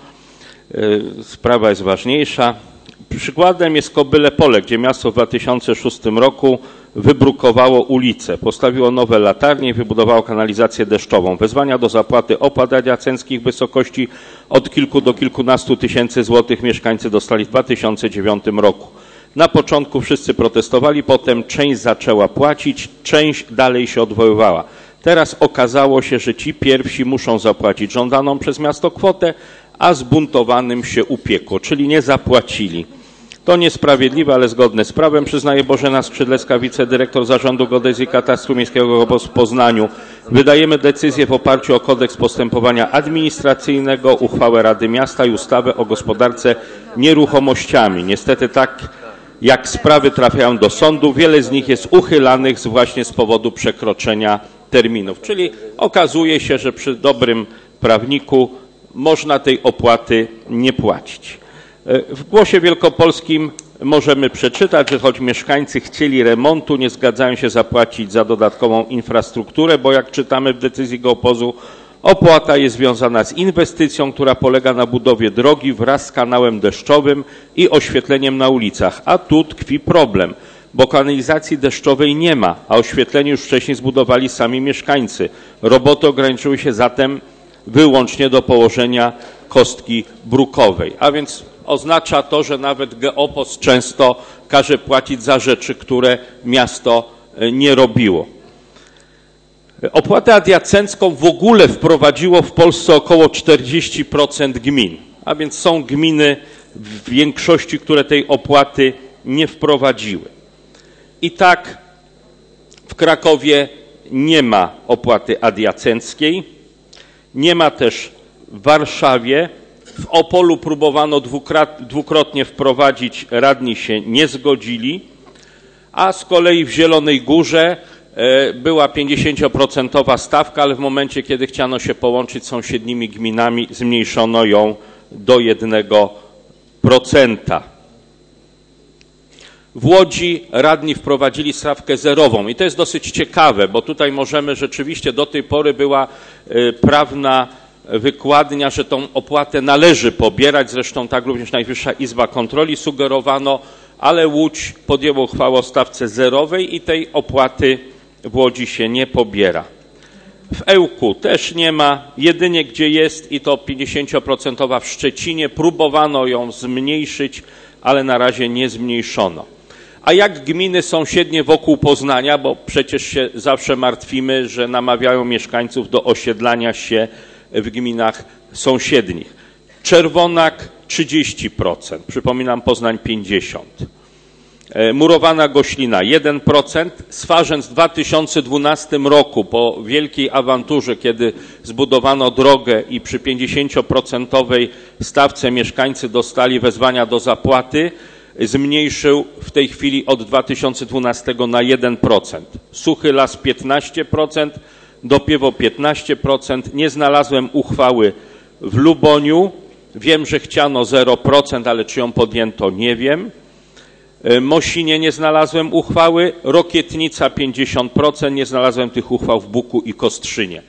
Sprawa jest ważniejsza. Przykładem jest Kobyle Pole, gdzie miasto w 2006 roku wybrukowało ulicę, postawiło nowe latarnie i wybudowało kanalizację deszczową. Wezwania do zapłaty opłat adiacenckich w wysokości od kilku do kilkunastu tysięcy złotych mieszkańcy dostali w 2009 roku. Na początku wszyscy protestowali, potem część zaczęła płacić, część dalej się odwoływała. Teraz okazało się, że ci pierwsi muszą zapłacić żądaną przez miasto kwotę, a zbuntowanym się upiekło, czyli nie zapłacili. To niesprawiedliwe, ale zgodne z prawem, przyznaje Bożena Skrzydlecka, wicedyrektor Zarządu Geodezji i Katastru Miejskiego w Poznaniu. Wydajemy decyzję w oparciu o kodeks postępowania administracyjnego, uchwałę Rady Miasta i ustawę o gospodarce nieruchomościami. Niestety tak jak sprawy trafiają do sądu, wiele z nich jest uchylanych właśnie z powodu przekroczenia terminów. Czyli okazuje się, że przy dobrym prawniku można tej opłaty nie płacić. W Głosie Wielkopolskim możemy przeczytać, że choć mieszkańcy chcieli remontu, nie zgadzają się zapłacić za dodatkową infrastrukturę, bo jak czytamy w decyzji GeoPozu, opłata jest związana z inwestycją, która polega na budowie drogi wraz z kanałem deszczowym i oświetleniem na ulicach. A tu tkwi problem, bo kanalizacji deszczowej nie ma, a oświetlenie już wcześniej zbudowali sami mieszkańcy. Roboty ograniczyły się zatem wyłącznie do położenia kostki brukowej. A więc oznacza to, że nawet GeoPoz często każe płacić za rzeczy, które miasto nie robiło. Opłatę adiacencką w ogóle wprowadziło w Polsce około 40% gmin. A więc są gminy w większości, które tej opłaty nie wprowadziły. I tak w Krakowie nie ma opłaty adiacenckiej, nie ma też w Warszawie. W Opolu próbowano dwukrotnie wprowadzić, radni się nie zgodzili, a z kolei w Zielonej Górze była 50% stawka, ale w momencie, kiedy chciano się połączyć z sąsiednimi gminami, zmniejszono ją do 1%. W Łodzi radni wprowadzili stawkę zerową i to jest dosyć ciekawe, bo tutaj możemy rzeczywiście, do tej pory była prawna wykładnia, że tą opłatę należy pobierać, zresztą tak również Najwyższa Izba Kontroli sugerowano, ale Łódź podjęła uchwałę o stawce zerowej i tej opłaty w Łodzi się nie pobiera. W Ełku też nie ma, jedynie gdzie jest i to 50% w Szczecinie, próbowano ją zmniejszyć, ale na razie nie zmniejszono. A jak gminy sąsiednie wokół Poznania, bo przecież się zawsze martwimy, że namawiają mieszkańców do osiedlania się w gminach sąsiednich. Czerwonak 30%, przypominam Poznań 50%. Murowana Goślina 1%, Swarzędz w 2012 roku po wielkiej awanturze, kiedy zbudowano drogę i przy 50% stawce mieszkańcy dostali wezwania do zapłaty, zmniejszył w tej chwili od 2012 na 1%. Suchy Las 15%, Dopiewo 15%. Nie znalazłem uchwały w Luboniu. Wiem, że chciano 0%, ale czy ją podjęto, nie wiem. Mosinie nie znalazłem uchwały, Rokietnica 50%, nie znalazłem tych uchwał w Buku i Kostrzynie.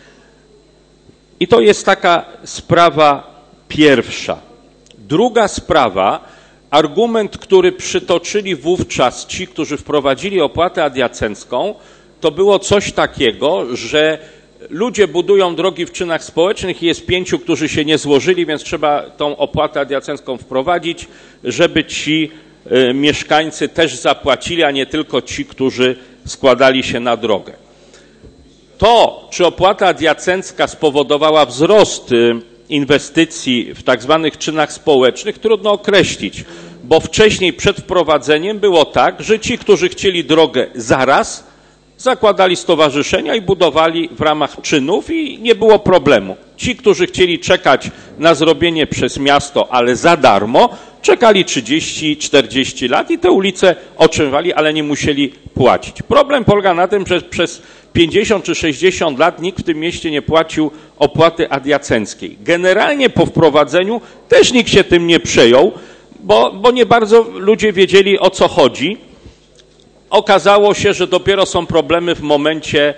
I to jest taka sprawa pierwsza. Druga sprawa, argument, który przytoczyli wówczas ci, którzy wprowadzili opłatę adiacencką, to było coś takiego, że ludzie budują drogi w czynach społecznych i jest 5, którzy się nie złożyli, więc trzeba tą opłatę adiacencką wprowadzić, żeby ci mieszkańcy też zapłacili, a nie tylko ci, którzy składali się na drogę. To, czy opłata adiacencka spowodowała wzrost inwestycji w tak zwanych czynach społecznych, trudno określić, bo wcześniej przed wprowadzeniem było tak, że ci, którzy chcieli drogę zaraz, zakładali stowarzyszenia i budowali w ramach czynów i nie było problemu. Ci, którzy chcieli czekać na zrobienie przez miasto, ale za darmo, czekali 30-40 lat i te ulice otrzymywali, ale nie musieli płacić. Problem polega na tym, że przez 50 czy 60 lat nikt w tym mieście nie płacił opłaty adiacenckiej. Generalnie po wprowadzeniu też nikt się tym nie przejął, bo nie bardzo ludzie wiedzieli, o co chodzi. Okazało się, że dopiero są problemy w momencie,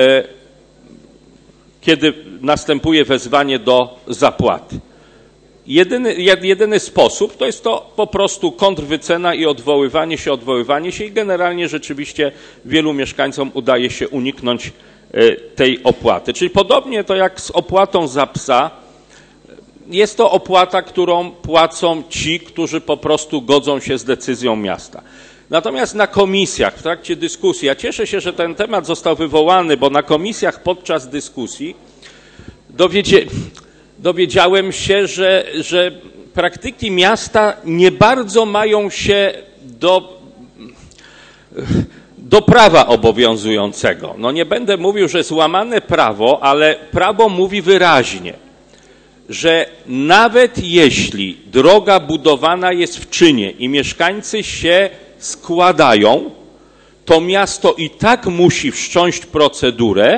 kiedy następuje wezwanie do zapłaty. Jedyny sposób to jest to po prostu kontrwycena i odwoływanie się i generalnie rzeczywiście wielu mieszkańcom udaje się uniknąć tej opłaty. Czyli podobnie to jak z opłatą za psa, jest to opłata, którą płacą ci, którzy po prostu godzą się z decyzją miasta. Natomiast na komisjach, w trakcie dyskusji, ja cieszę się, że ten temat został wywołany, bo na komisjach podczas dyskusji dowiedziałem się, że praktyki miasta nie bardzo mają się do prawa obowiązującego. No nie będę mówił, że złamane prawo, ale prawo mówi wyraźnie, że nawet jeśli droga budowana jest w czynie i mieszkańcy się składają, to miasto i tak musi wszcząć procedurę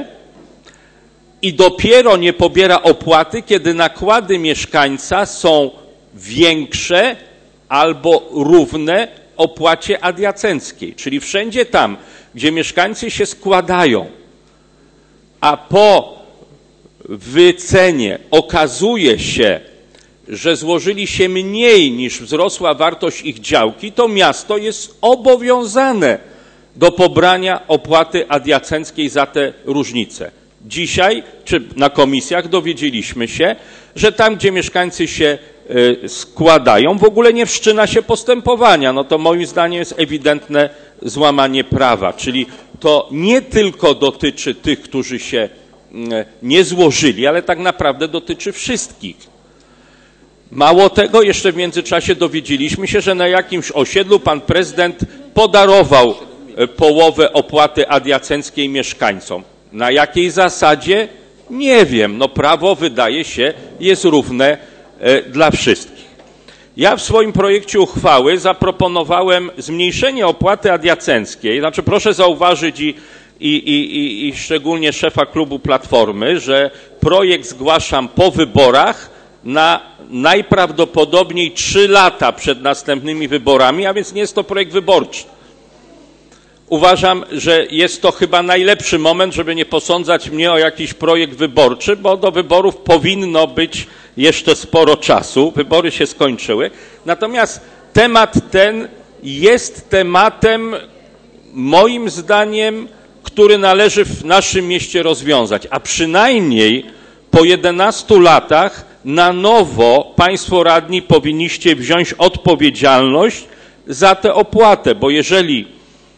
i dopiero nie pobiera opłaty, kiedy nakłady mieszkańca są większe albo równe opłacie adiacenckiej. Czyli wszędzie tam, gdzie mieszkańcy się składają, a po wycenie okazuje się, że złożyli się mniej niż wzrosła wartość ich działki, to miasto jest obowiązane do pobrania opłaty adiacenckiej za te różnice. Dzisiaj, czy na komisjach dowiedzieliśmy się, że tam, gdzie mieszkańcy się składają, w ogóle nie wszczyna się postępowania. No to moim zdaniem jest ewidentne złamanie prawa, czyli to nie tylko dotyczy tych, którzy się nie złożyli, ale tak naprawdę dotyczy wszystkich. Mało tego, jeszcze w międzyczasie dowiedzieliśmy się, że na jakimś osiedlu pan prezydent podarował połowę opłaty adiacenckiej mieszkańcom. Na jakiej zasadzie? Nie wiem. No prawo, wydaje się, jest równe dla wszystkich. Ja w swoim projekcie uchwały zaproponowałem zmniejszenie opłaty adiacenckiej. Znaczy proszę zauważyć i szczególnie szefa klubu Platformy, że projekt zgłaszam po wyborach na najprawdopodobniej 3 lata przed następnymi wyborami, a więc nie jest to projekt wyborczy. Uważam, że jest to chyba najlepszy moment, żeby nie posądzać mnie o jakiś projekt wyborczy, bo do wyborów powinno być jeszcze sporo czasu. Wybory się skończyły. Natomiast temat ten jest tematem, moim zdaniem, który należy w naszym mieście rozwiązać. A przynajmniej po 11 latach na nowo państwo radni powinniście wziąć odpowiedzialność za tę opłatę, bo jeżeli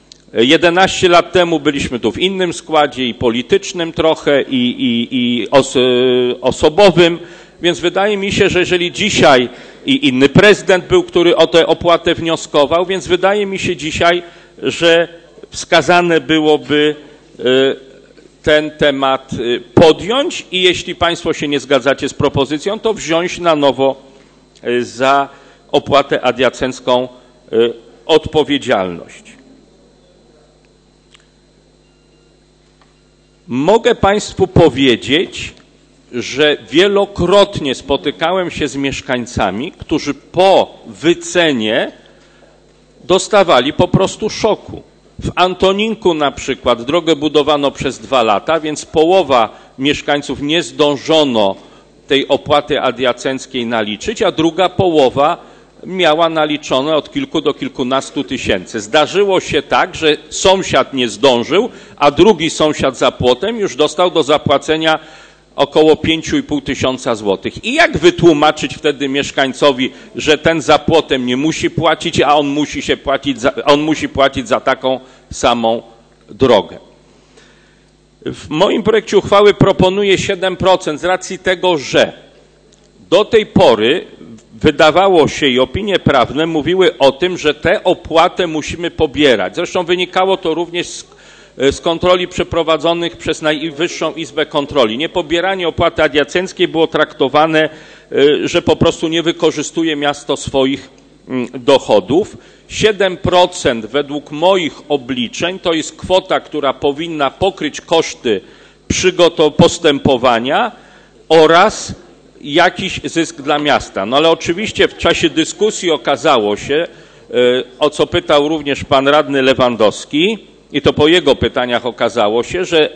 11 lat temu byliśmy tu w innym składzie i politycznym trochę i osobowym, więc wydaje mi się, że jeżeli dzisiaj i inny prezydent był, który o tę opłatę wnioskował, więc wydaje mi się dzisiaj, że wskazane byłoby ten temat podjąć i jeśli Państwo się nie zgadzacie z propozycją, to wziąć na nowo za opłatę adiacencką odpowiedzialność. Mogę Państwu powiedzieć, że wielokrotnie spotykałem się z mieszkańcami, którzy po wycenie dostawali po prostu szoku. W Antoninku na przykład drogę budowano przez 2 lata, więc połowa mieszkańców nie zdążono tej opłaty adiacenckiej naliczyć, a druga połowa miała naliczone od kilku do kilkunastu tysięcy. Zdarzyło się tak, że sąsiad nie zdążył, a drugi sąsiad za płotem już dostał do zapłacenia około 5,5 tysiąca złotych. I jak wytłumaczyć wtedy mieszkańcowi, że ten za płotem nie musi płacić, a on musi płacić za taką samą drogę? W moim projekcie uchwały proponuję 7% z racji tego, że do tej pory wydawało się i opinie prawne mówiły o tym, że tę opłatę musimy pobierać. Zresztą wynikało to również z kontroli przeprowadzonych przez Najwyższą Izbę Kontroli. Niepobieranie opłaty adiacenckiej było traktowane, że po prostu nie wykorzystuje miasto swoich dochodów. 7% według moich obliczeń to jest kwota, która powinna pokryć koszty postępowania oraz jakiś zysk dla miasta. No ale oczywiście w czasie dyskusji okazało się, o co pytał również pan radny Lewandowski, i to po jego pytaniach okazało się, że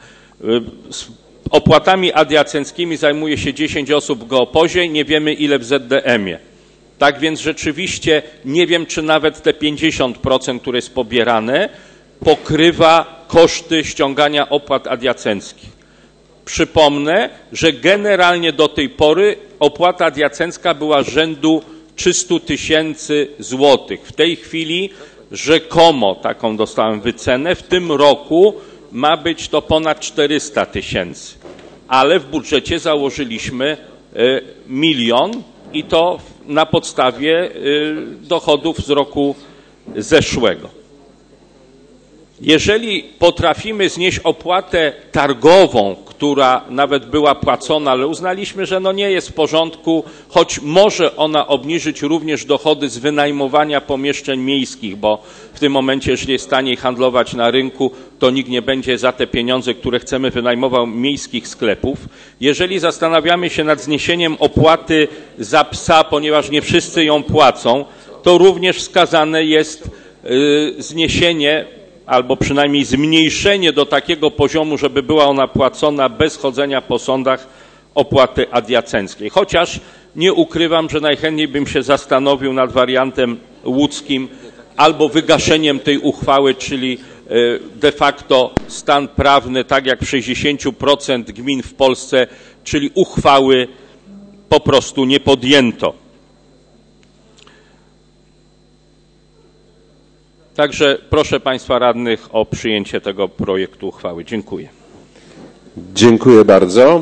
opłatami adiacenckimi zajmuje się 10 osób w Geopozie, nie wiemy ile w ZDM-ie. Tak więc rzeczywiście nie wiem, czy nawet te 50%, które jest pobierane, pokrywa koszty ściągania opłat adiacenckich. Przypomnę, że generalnie do tej pory opłata adiacencka była rzędu 300 tysięcy złotych. W tej chwili rzekomo, taką dostałem wycenę, w tym roku ma być to ponad 400 tysięcy. Ale w budżecie założyliśmy 1 000 000 i to na podstawie dochodów z roku zeszłego. Jeżeli potrafimy znieść opłatę targową, która nawet była płacona, ale uznaliśmy, że no nie jest w porządku, choć może ona obniżyć również dochody z wynajmowania pomieszczeń miejskich, bo w tym momencie, jeżeli jest taniej handlować na rynku, to nikt nie będzie za te pieniądze, które chcemy, wynajmował miejskich sklepów. Jeżeli zastanawiamy się nad zniesieniem opłaty za psa, ponieważ nie wszyscy ją płacą, to również wskazane jest zniesienie albo przynajmniej zmniejszenie do takiego poziomu, żeby była ona płacona bez chodzenia po sądach opłaty adiacenckiej. Chociaż nie ukrywam, że najchętniej bym się zastanowił nad wariantem łódzkim albo wygaszeniem tej uchwały, czyli de facto stan prawny, tak jak w 60% gmin w Polsce, czyli uchwały po prostu nie podjęto. Także proszę Państwa radnych o przyjęcie tego projektu uchwały. Dziękuję. Dziękuję bardzo.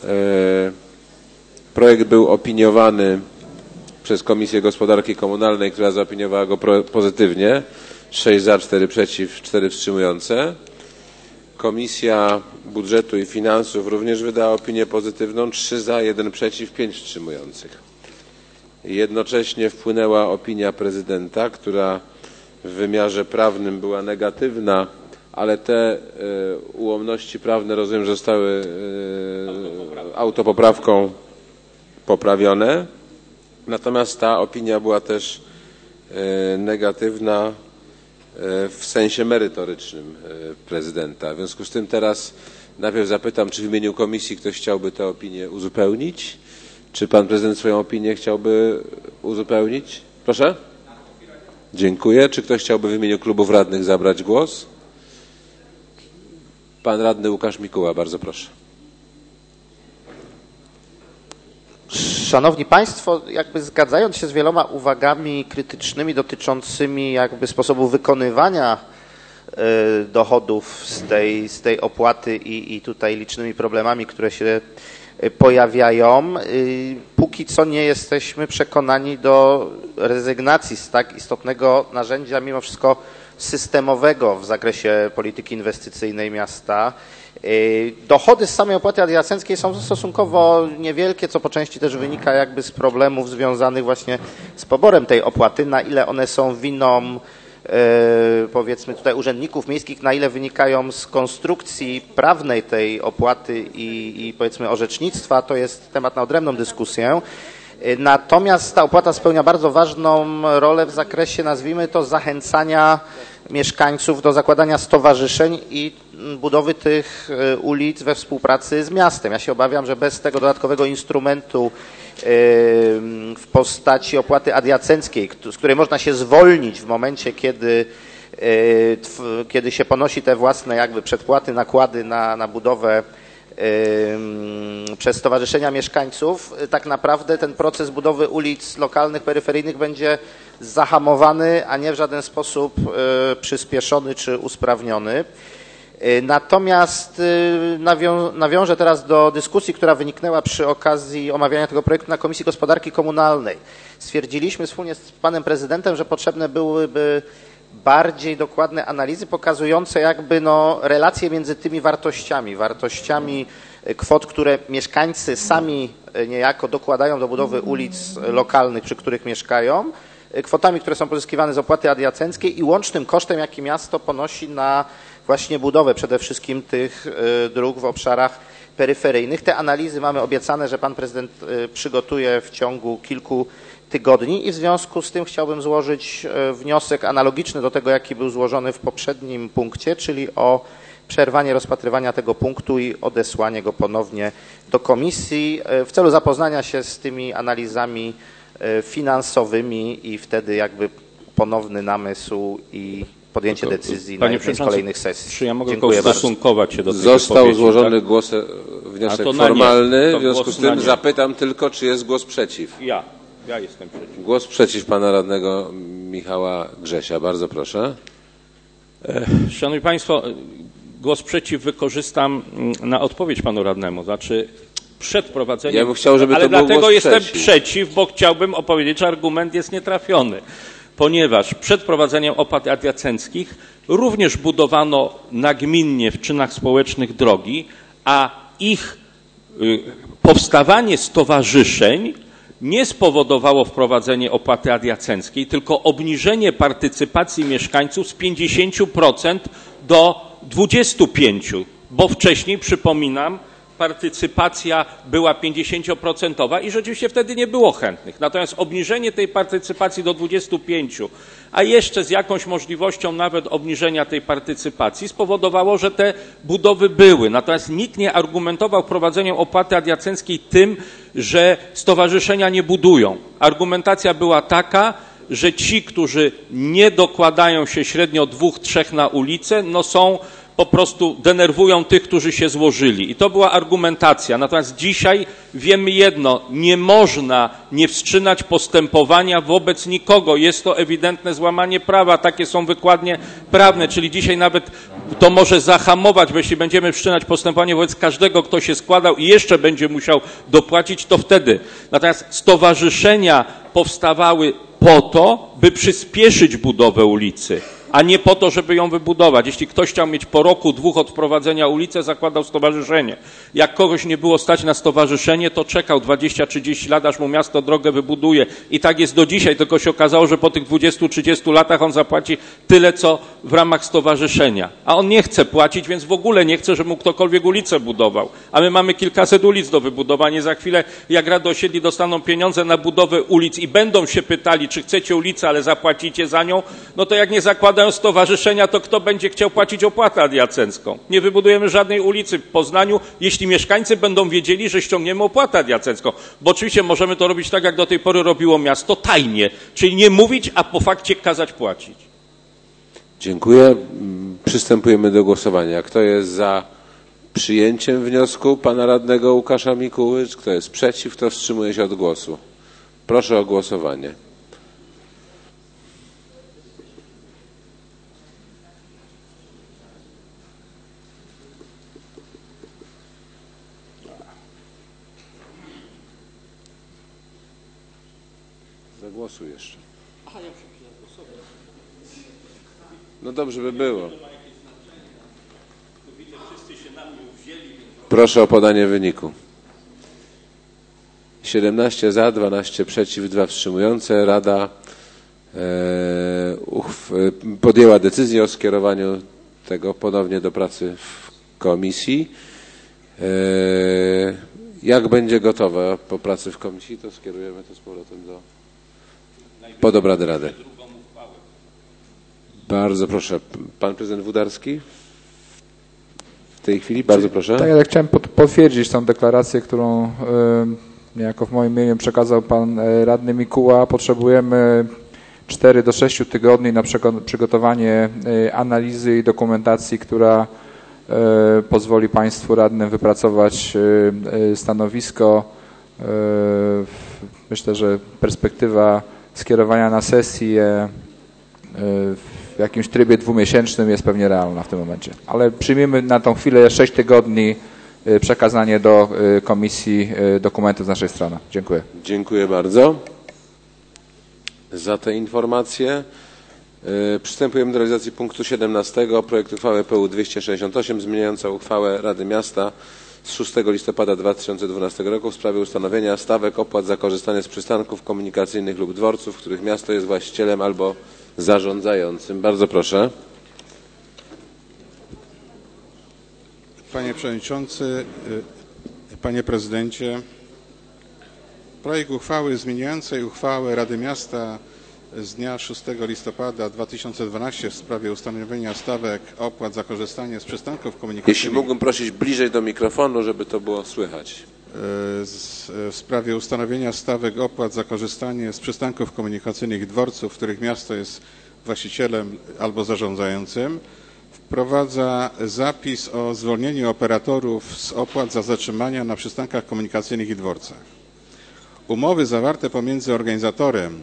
Projekt był opiniowany przez Komisję Gospodarki Komunalnej, która zaopiniowała go pozytywnie. 6 za, 4 przeciw, 4 wstrzymujące. Komisja Budżetu i Finansów również wydała opinię pozytywną. 3 za, 1 przeciw, 5 wstrzymujących. Jednocześnie wpłynęła opinia prezydenta, która w wymiarze prawnym była negatywna, ale te ułomności prawne, rozumiem, że zostały autopoprawką poprawione. Natomiast ta opinia była też negatywna w sensie merytorycznym prezydenta. W związku z tym teraz najpierw zapytam, czy w imieniu komisji ktoś chciałby tę opinię uzupełnić? Czy pan prezydent swoją opinię chciałby uzupełnić? Proszę? Dziękuję. Czy ktoś chciałby w imieniu klubów radnych zabrać głos? Pan radny Łukasz Mikuła, bardzo proszę. Szanowni Państwo, jakby zgadzając się z wieloma uwagami krytycznymi dotyczącymi jakby sposobu wykonywania dochodów z tej opłaty i tutaj licznymi problemami, które się pojawiają. Póki co nie jesteśmy przekonani do rezygnacji z tak istotnego narzędzia, mimo wszystko systemowego w zakresie polityki inwestycyjnej miasta. Dochody z samej opłaty adiacenckiej są stosunkowo niewielkie, co po części też wynika jakby z problemów związanych właśnie z poborem tej opłaty. Na ile one są winą powiedzmy tutaj urzędników miejskich, na ile wynikają z konstrukcji prawnej tej opłaty i powiedzmy orzecznictwa, to jest temat na odrębną dyskusję. Natomiast ta opłata spełnia bardzo ważną rolę w zakresie, nazwijmy to, zachęcania mieszkańców do zakładania stowarzyszeń i budowy tych ulic we współpracy z miastem. Ja się obawiam, że bez tego dodatkowego instrumentu w postaci opłaty adiacenckiej, z której można się zwolnić w momencie, kiedy się ponosi te własne jakby przedpłaty, nakłady na budowę przez stowarzyszenia mieszkańców, tak naprawdę ten proces budowy ulic lokalnych, peryferyjnych będzie zahamowany, a nie w żaden sposób przyspieszony czy usprawniony. Natomiast nawiążę teraz do dyskusji, która wyniknęła przy okazji omawiania tego projektu na Komisji Gospodarki Komunalnej. Stwierdziliśmy wspólnie z panem prezydentem, że potrzebne byłyby bardziej dokładne analizy pokazujące jakby relacje między tymi wartościami kwot, które mieszkańcy sami niejako dokładają do budowy ulic lokalnych, przy których mieszkają, kwotami, które są pozyskiwane z opłaty adiacenckiej i łącznym kosztem, jaki miasto ponosi na właśnie budowę przede wszystkim tych dróg w obszarach peryferyjnych. Te analizy mamy obiecane, że pan prezydent przygotuje w ciągu kilku tygodni i w związku z tym chciałbym złożyć wniosek analogiczny do tego, jaki był złożony w poprzednim punkcie, czyli o przerwanie rozpatrywania tego punktu i odesłanie go ponownie do komisji w celu zapoznania się z tymi analizami finansowymi i wtedy jakby ponowny namysł i podjęcie decyzji na jednej z kolejnych sesji. Czy ja mogę ustosunkować się do tej Został złożony wniosek formalny, w związku z tym zapytam tylko, czy jest głos przeciw. Ja jestem przeciw. Głos przeciw pana radnego Michała Grzesia. Bardzo proszę. Szanowni Państwo, głos przeciw wykorzystam na odpowiedź panu radnemu. Znaczy przed prowadzeniem... Ja bym chciał, żeby ale to był dlatego głos jestem przeciw, bo chciałbym opowiedzieć, że argument jest nietrafiony. Ponieważ przed prowadzeniem opłat adiacenckich również budowano nagminnie w czynach społecznych drogi, a ich powstawanie stowarzyszeń nie spowodowało wprowadzenie opłaty adiacenckiej, tylko obniżenie partycypacji mieszkańców z 50% do 25%, bo wcześniej, przypominam, partycypacja była 50% i rzeczywiście wtedy nie było chętnych. Natomiast obniżenie tej partycypacji do 25%, a jeszcze z jakąś możliwością nawet obniżenia tej partycypacji spowodowało, że te budowy były. Natomiast nikt nie argumentował wprowadzeniem opłaty adiacenckiej tym, że stowarzyszenia nie budują. Argumentacja była taka, że ci, którzy nie dokładają się średnio 2-3 na ulicę, są po prostu denerwują tych, którzy się złożyli. I to była argumentacja. Natomiast dzisiaj wiemy jedno, nie można nie wszczynać postępowania wobec nikogo. Jest to ewidentne złamanie prawa. Takie są wykładnie prawne, czyli dzisiaj nawet to może zahamować, bo jeśli będziemy wszczynać postępowanie wobec każdego, kto się składał i jeszcze będzie musiał dopłacić, to wtedy. Natomiast stowarzyszenia powstawały po to, by przyspieszyć budowę ulicy, a nie po to, żeby ją wybudować. Jeśli ktoś chciał mieć po roku, 2 od wprowadzenia ulicy, zakładał stowarzyszenie. Jak kogoś nie było stać na stowarzyszenie, to czekał 20-30 lat, aż mu miasto drogę wybuduje. I tak jest do dzisiaj, tylko się okazało, że po tych 20-30 latach on zapłaci tyle, co w ramach stowarzyszenia. A on nie chce płacić, więc w ogóle nie chce, żeby mu ktokolwiek ulicę budował. A my mamy kilkaset ulic do wybudowania. Za chwilę, jak Rady Osiedli dostaną pieniądze na budowę ulic i będą się pytali, czy chcecie ulicę, ale zapłacicie za nią, no to jak nie zakładają stowarzyszenia, to kto będzie chciał płacić opłatę adiacencką? Nie wybudujemy żadnej ulicy w Poznaniu, jeśli mieszkańcy będą wiedzieli, że ściągniemy opłatę adiacencką. Bo oczywiście możemy to robić tak, jak do tej pory robiło miasto, tajnie. Czyli nie mówić, a po fakcie kazać płacić. Dziękuję. Przystępujemy do głosowania. Kto jest za przyjęciem wniosku pana radnego Łukasza Mikuły? Kto jest przeciw? Kto wstrzymuje się od głosu? Proszę o głosowanie. Głosuj jeszcze. No dobrze by było. Proszę o podanie wyniku. 17 za, 12 przeciw, 2 wstrzymujące. Rada podjęła decyzję o skierowaniu tego ponownie do pracy w komisji. Jak będzie gotowe po pracy w komisji, to skierujemy to z powrotem pod obrady Rady. Bardzo proszę. Pan prezydent Wódarski? W tej chwili? Bardzo proszę. Tak, ja chciałem potwierdzić tą deklarację, którą niejako w moim imieniu przekazał pan radny Mikuła. Potrzebujemy 4 do 6 tygodni na przygotowanie analizy i dokumentacji, która pozwoli państwu radnym wypracować stanowisko. Myślę, że perspektywa skierowania na sesję w jakimś trybie 2-miesięcznym jest pewnie realna w tym momencie. Ale przyjmiemy na tą chwilę 6 tygodni przekazanie do komisji dokumentów z naszej strony. Dziękuję. Dziękuję bardzo za te informacje. Przystępujemy do realizacji punktu 17. Projekt uchwały PU 268 zmieniająca uchwałę Rady Miasta z 6 listopada 2012 roku w sprawie ustanowienia stawek opłat za korzystanie z przystanków komunikacyjnych lub dworców, w których miasto jest właścicielem albo zarządzającym. Bardzo proszę. Panie Przewodniczący, Panie Prezydencie, projekt uchwały zmieniającej uchwałę Rady Miasta z dnia 6 listopada 2012 w sprawie ustanowienia stawek opłat za korzystanie z przystanków komunikacyjnych. Jeśli mógłbym prosić bliżej do mikrofonu, żeby to było słychać. W sprawie ustanowienia stawek opłat za korzystanie z przystanków komunikacyjnych i dworców, w których miasto jest właścicielem albo zarządzającym, wprowadza zapis o zwolnieniu operatorów z opłat za zatrzymania na przystankach komunikacyjnych i dworcach. Umowy zawarte pomiędzy organizatorem,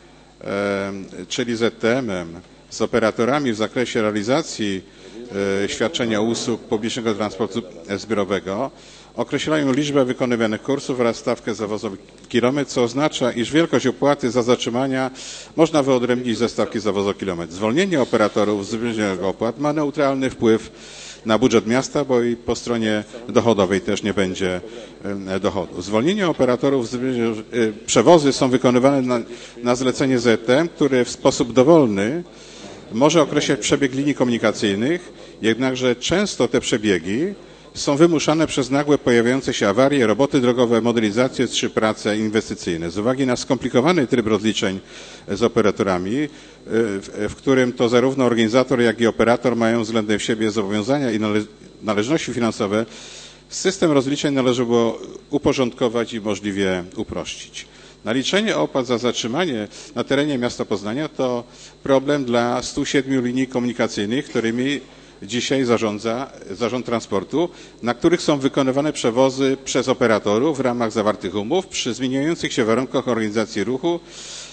czyli ZTM-em, z operatorami w zakresie realizacji świadczenia usług publicznego transportu zbiorowego określają liczbę wykonywanych kursów oraz stawkę zawozową kilometr, co oznacza, iż wielkość opłaty za zatrzymania można wyodrębnić ze stawki zawozu kilometr. Zwolnienie operatorów z zbliżonych opłat ma neutralny wpływ na budżet miasta, bo i po stronie dochodowej też nie będzie dochodu. Zwolnienie operatorów z przewozy są wykonywane na zlecenie ZTM, który w sposób dowolny może określać przebieg linii komunikacyjnych, jednakże często te przebiegi są wymuszane przez nagłe pojawiające się awarie, roboty drogowe, modernizacje czy prace inwestycyjne. Z uwagi na skomplikowany tryb rozliczeń z operatorami, w którym to zarówno organizator, jak i operator mają względem siebie zobowiązania i należności finansowe, system rozliczeń należy było uporządkować i możliwie uprościć. Naliczenie opłat za zatrzymanie na terenie miasta Poznania to problem dla 107 linii komunikacyjnych, którymi dzisiaj zarządza Zarząd Transportu, na których są wykonywane przewozy przez operatorów w ramach zawartych umów przy zmieniających się warunkach organizacji ruchu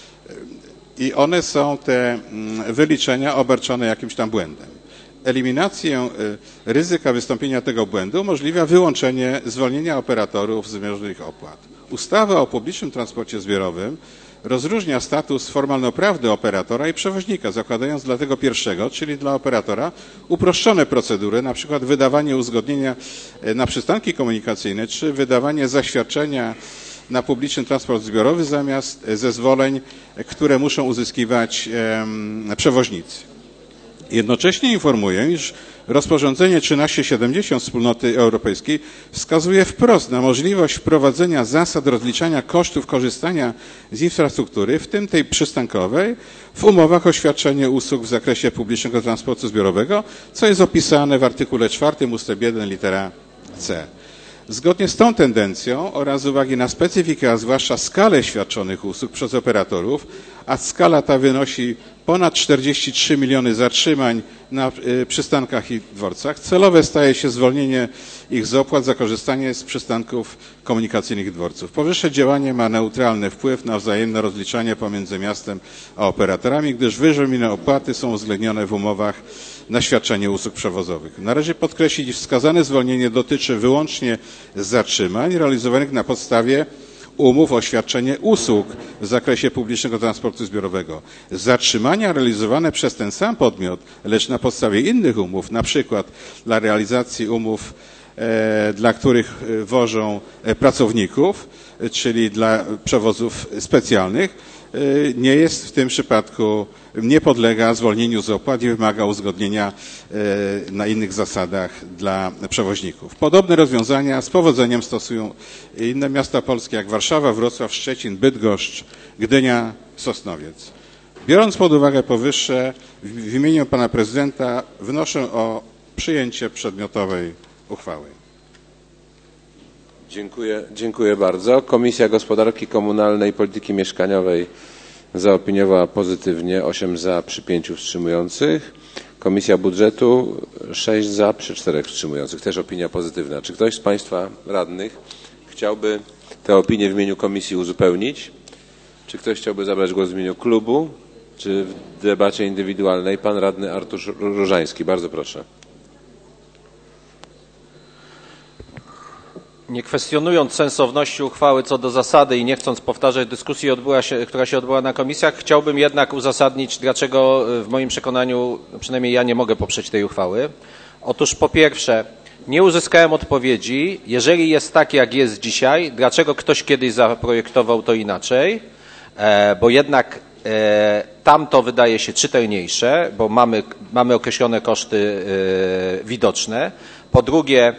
i one są, te wyliczenia, obarczone jakimś tam błędem. Eliminację ryzyka wystąpienia tego błędu umożliwia wyłączenie zwolnienia operatorów z wymierzonych opłat. Ustawa o publicznym transporcie zbiorowym rozróżnia status formalnoprawny operatora i przewoźnika, zakładając dla tego pierwszego, czyli dla operatora, uproszczone procedury, na przykład wydawanie uzgodnienia na przystanki komunikacyjne, czy wydawanie zaświadczenia na publiczny transport zbiorowy zamiast zezwoleń, które muszą uzyskiwać przewoźnicy. Jednocześnie informuję, iż rozporządzenie 1370 Wspólnoty Europejskiej wskazuje wprost na możliwość wprowadzenia zasad rozliczania kosztów korzystania z infrastruktury, w tym tej przystankowej, w umowach o świadczenie usług w zakresie publicznego transportu zbiorowego, co jest opisane w artykule 4 ust. 1 litera C. Zgodnie z tą tendencją oraz z uwagi na specyfikę, a zwłaszcza skalę świadczonych usług przez operatorów, a skala ta wynosi ponad 43 miliony zatrzymań na przystankach i dworcach, celowe staje się zwolnienie ich z opłat za korzystanie z przystanków komunikacyjnych i dworców. Powyższe działanie ma neutralny wpływ na wzajemne rozliczanie pomiędzy miastem a operatorami, gdyż wyżej wymienione opłaty są uwzględnione w umowach na świadczenie usług przewozowych. Należy podkreślić, iż wskazane zwolnienie dotyczy wyłącznie zatrzymań realizowanych na podstawie umów o świadczenie usług w zakresie publicznego transportu zbiorowego. Zatrzymania realizowane przez ten sam podmiot, lecz na podstawie innych umów, na przykład dla realizacji umów, dla których wożą pracowników, czyli dla przewozów specjalnych, nie jest w tym przypadku, nie podlega zwolnieniu z opłat i wymaga uzgodnienia na innych zasadach dla przewoźników. Podobne rozwiązania z powodzeniem stosują inne miasta polskie jak Warszawa, Wrocław, Szczecin, Bydgoszcz, Gdynia, Sosnowiec. Biorąc pod uwagę powyższe, w imieniu pana prezydenta wnoszę o przyjęcie przedmiotowej uchwały. Dziękuję bardzo. Komisja Gospodarki Komunalnej i Polityki Mieszkaniowej zaopiniowała pozytywnie, 8 za przy 5 wstrzymujących. Komisja Budżetu 6 za przy 4 wstrzymujących. Też opinia pozytywna. Czy ktoś z Państwa radnych chciałby tę opinię w imieniu komisji uzupełnić? Czy ktoś chciałby zabrać głos w imieniu klubu? Czy w debacie indywidualnej? Pan radny Artur Różański. Bardzo proszę. Nie kwestionując sensowności uchwały co do zasady i nie chcąc powtarzać dyskusji, która się odbyła na komisjach, chciałbym jednak uzasadnić, dlaczego w moim przekonaniu, przynajmniej ja nie mogę poprzeć tej uchwały. Otóż po pierwsze, nie uzyskałem odpowiedzi, jeżeli jest tak, jak jest dzisiaj, dlaczego ktoś kiedyś zaprojektował to inaczej, bo jednak tamto wydaje się czytelniejsze, bo mamy określone koszty widoczne. Po drugie,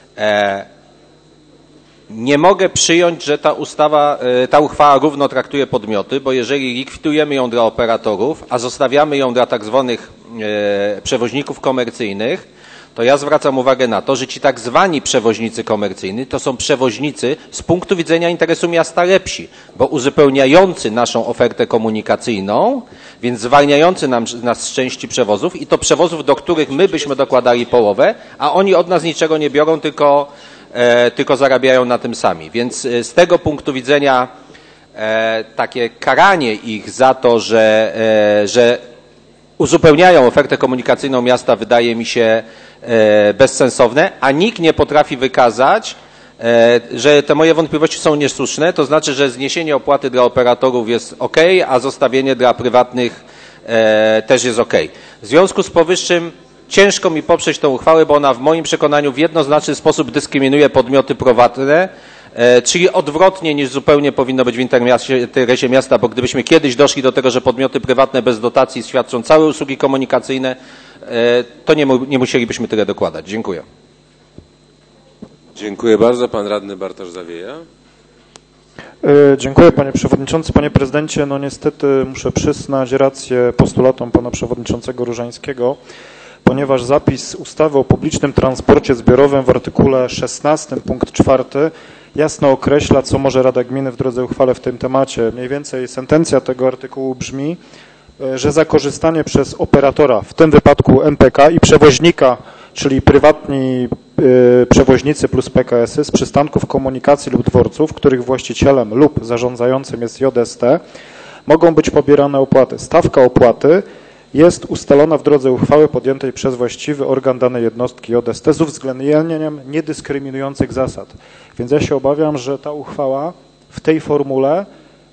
nie mogę przyjąć, że ta uchwała równo traktuje podmioty, bo jeżeli likwidujemy ją dla operatorów, a zostawiamy ją dla tak zwanych przewoźników komercyjnych, to ja zwracam uwagę na to, że ci tak zwani przewoźnicy komercyjni to są przewoźnicy z punktu widzenia interesu miasta lepsi, bo uzupełniający naszą ofertę komunikacyjną, więc zwalniający nas z części przewozów i to przewozów, do których my byśmy dokładali połowę, a oni od nas niczego nie biorą, tylko zarabiają na tym sami. Więc z tego punktu widzenia takie karanie ich za to, że uzupełniają ofertę komunikacyjną miasta, wydaje mi się bezsensowne, a nikt nie potrafi wykazać, że te moje wątpliwości są niesłuszne, to znaczy, że zniesienie opłaty dla operatorów jest ok, a zostawienie dla prywatnych też jest ok. W związku z powyższym ciężko mi poprzeć tę uchwałę, bo ona w moim przekonaniu w jednoznaczny sposób dyskryminuje podmioty prywatne, czyli odwrotnie niż zupełnie powinno być w interesie miasta, bo gdybyśmy kiedyś doszli do tego, że podmioty prywatne bez dotacji świadczą całe usługi komunikacyjne, to nie musielibyśmy tyle dokładać. Dziękuję. Dziękuję bardzo. Pan radny Bartosz Zawieja. Dziękuję panie przewodniczący. Panie prezydencie, no niestety muszę przyznać rację postulatom pana przewodniczącego Różańskiego, ponieważ zapis ustawy o publicznym transporcie zbiorowym w artykule 16 punkt 4 jasno określa, co może Rada Gminy w drodze uchwały w tym temacie. Mniej więcej sentencja tego artykułu brzmi, że za korzystanie przez operatora, w tym wypadku MPK i przewoźnika, czyli prywatni przewoźnicy plus PKS-y z przystanków komunikacji lub dworców, których właścicielem lub zarządzającym jest JST, mogą być pobierane opłaty. Stawka opłaty jest ustalona w drodze uchwały podjętej przez właściwy organ danej jednostki JST z uwzględnieniem niedyskryminujących zasad. Więc ja się obawiam, że ta uchwała w tej formule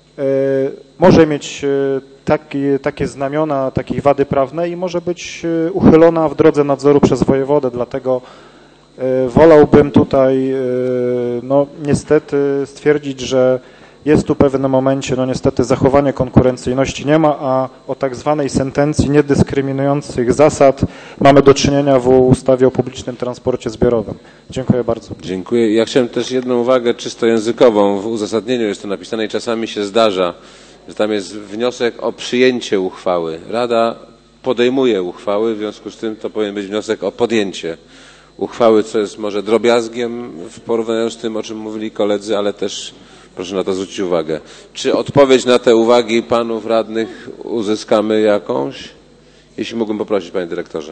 może mieć takie znamiona, takiej wady prawnej i może być uchylona w drodze nadzoru przez wojewodę, dlatego wolałbym tutaj no niestety stwierdzić, że jest tu w pewnym momencie, no niestety zachowanie konkurencyjności nie ma, a o tak zwanej sentencji niedyskryminujących zasad mamy do czynienia w ustawie o publicznym transporcie zbiorowym. Dziękuję bardzo. Dziękuję. Ja chciałem też jedną uwagę czysto językową. W uzasadnieniu jest to napisane i czasami się zdarza, że tam jest wniosek o przyjęcie uchwały. Rada podejmuje uchwały, w związku z tym to powinien być wniosek o podjęcie uchwały, co jest może drobiazgiem w porównaniu z tym, o czym mówili koledzy, ale też proszę na to zwrócić uwagę. Czy odpowiedź na te uwagi panów radnych uzyskamy jakąś? Jeśli mógłbym poprosić, panie dyrektorze.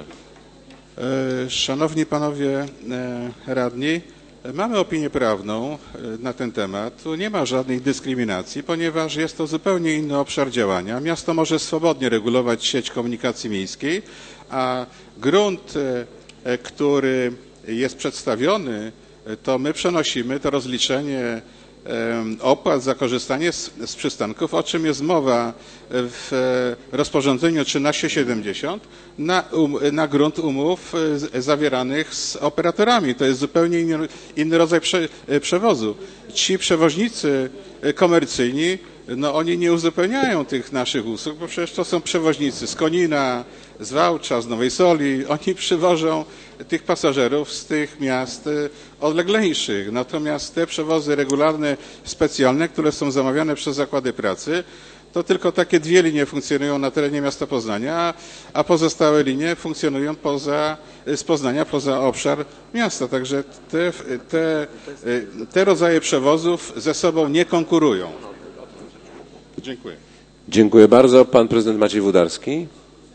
Szanowni panowie radni, mamy opinię prawną na ten temat. Tu nie ma żadnej dyskryminacji, ponieważ jest to zupełnie inny obszar działania. Miasto może swobodnie regulować sieć komunikacji miejskiej, a grunt, który jest przedstawiony, to my przenosimy to rozliczenie opłat za korzystanie z przystanków, o czym jest mowa w rozporządzeniu 1370 na grunt umów zawieranych z operatorami. To jest zupełnie inny rodzaj przewozu. Ci przewoźnicy komercyjni, no oni nie uzupełniają tych naszych usług, bo przecież to są przewoźnicy z Konina, z Wałcza, z Nowej Soli. Oni przywożą tych pasażerów z tych miast odleglejszych. Natomiast te przewozy regularne, specjalne, które są zamawiane przez zakłady pracy, to tylko takie 2 linie funkcjonują na terenie miasta Poznania, a pozostałe linie funkcjonują z Poznania poza obszar miasta. Także te rodzaje przewozów ze sobą nie konkurują. Dziękuję. Dziękuję bardzo. Pan prezydent Maciej Włodarski.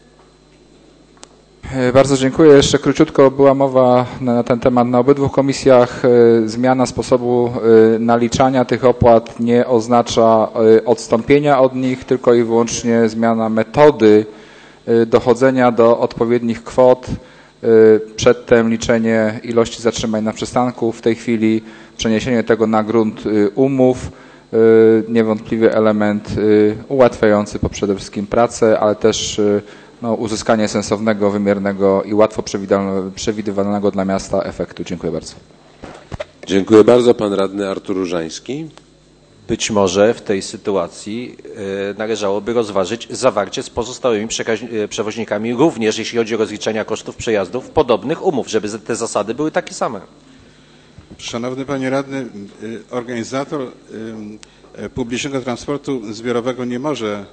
Bardzo dziękuję. Jeszcze króciutko była mowa na ten temat na obydwu komisjach. Zmiana sposobu naliczania tych opłat nie oznacza odstąpienia od nich, tylko i wyłącznie zmiana metody dochodzenia do odpowiednich kwot. Przedtem liczenie ilości zatrzymań na przystanku, w tej chwili przeniesienie tego na grunt umów. Niewątpliwy element ułatwiający przede wszystkim pracę, ale też uzyskanie sensownego, wymiernego i łatwo przewidywalnego dla miasta efektu. Dziękuję bardzo. Dziękuję bardzo. Pan radny Artur Różański. Być może w tej sytuacji należałoby rozważyć zawarcie z pozostałymi przewoźnikami również, jeśli chodzi o rozliczenia kosztów przejazdów, podobnych umów, żeby te zasady były takie same. Szanowny panie radny, organizator publicznego transportu zbiorowego nie może,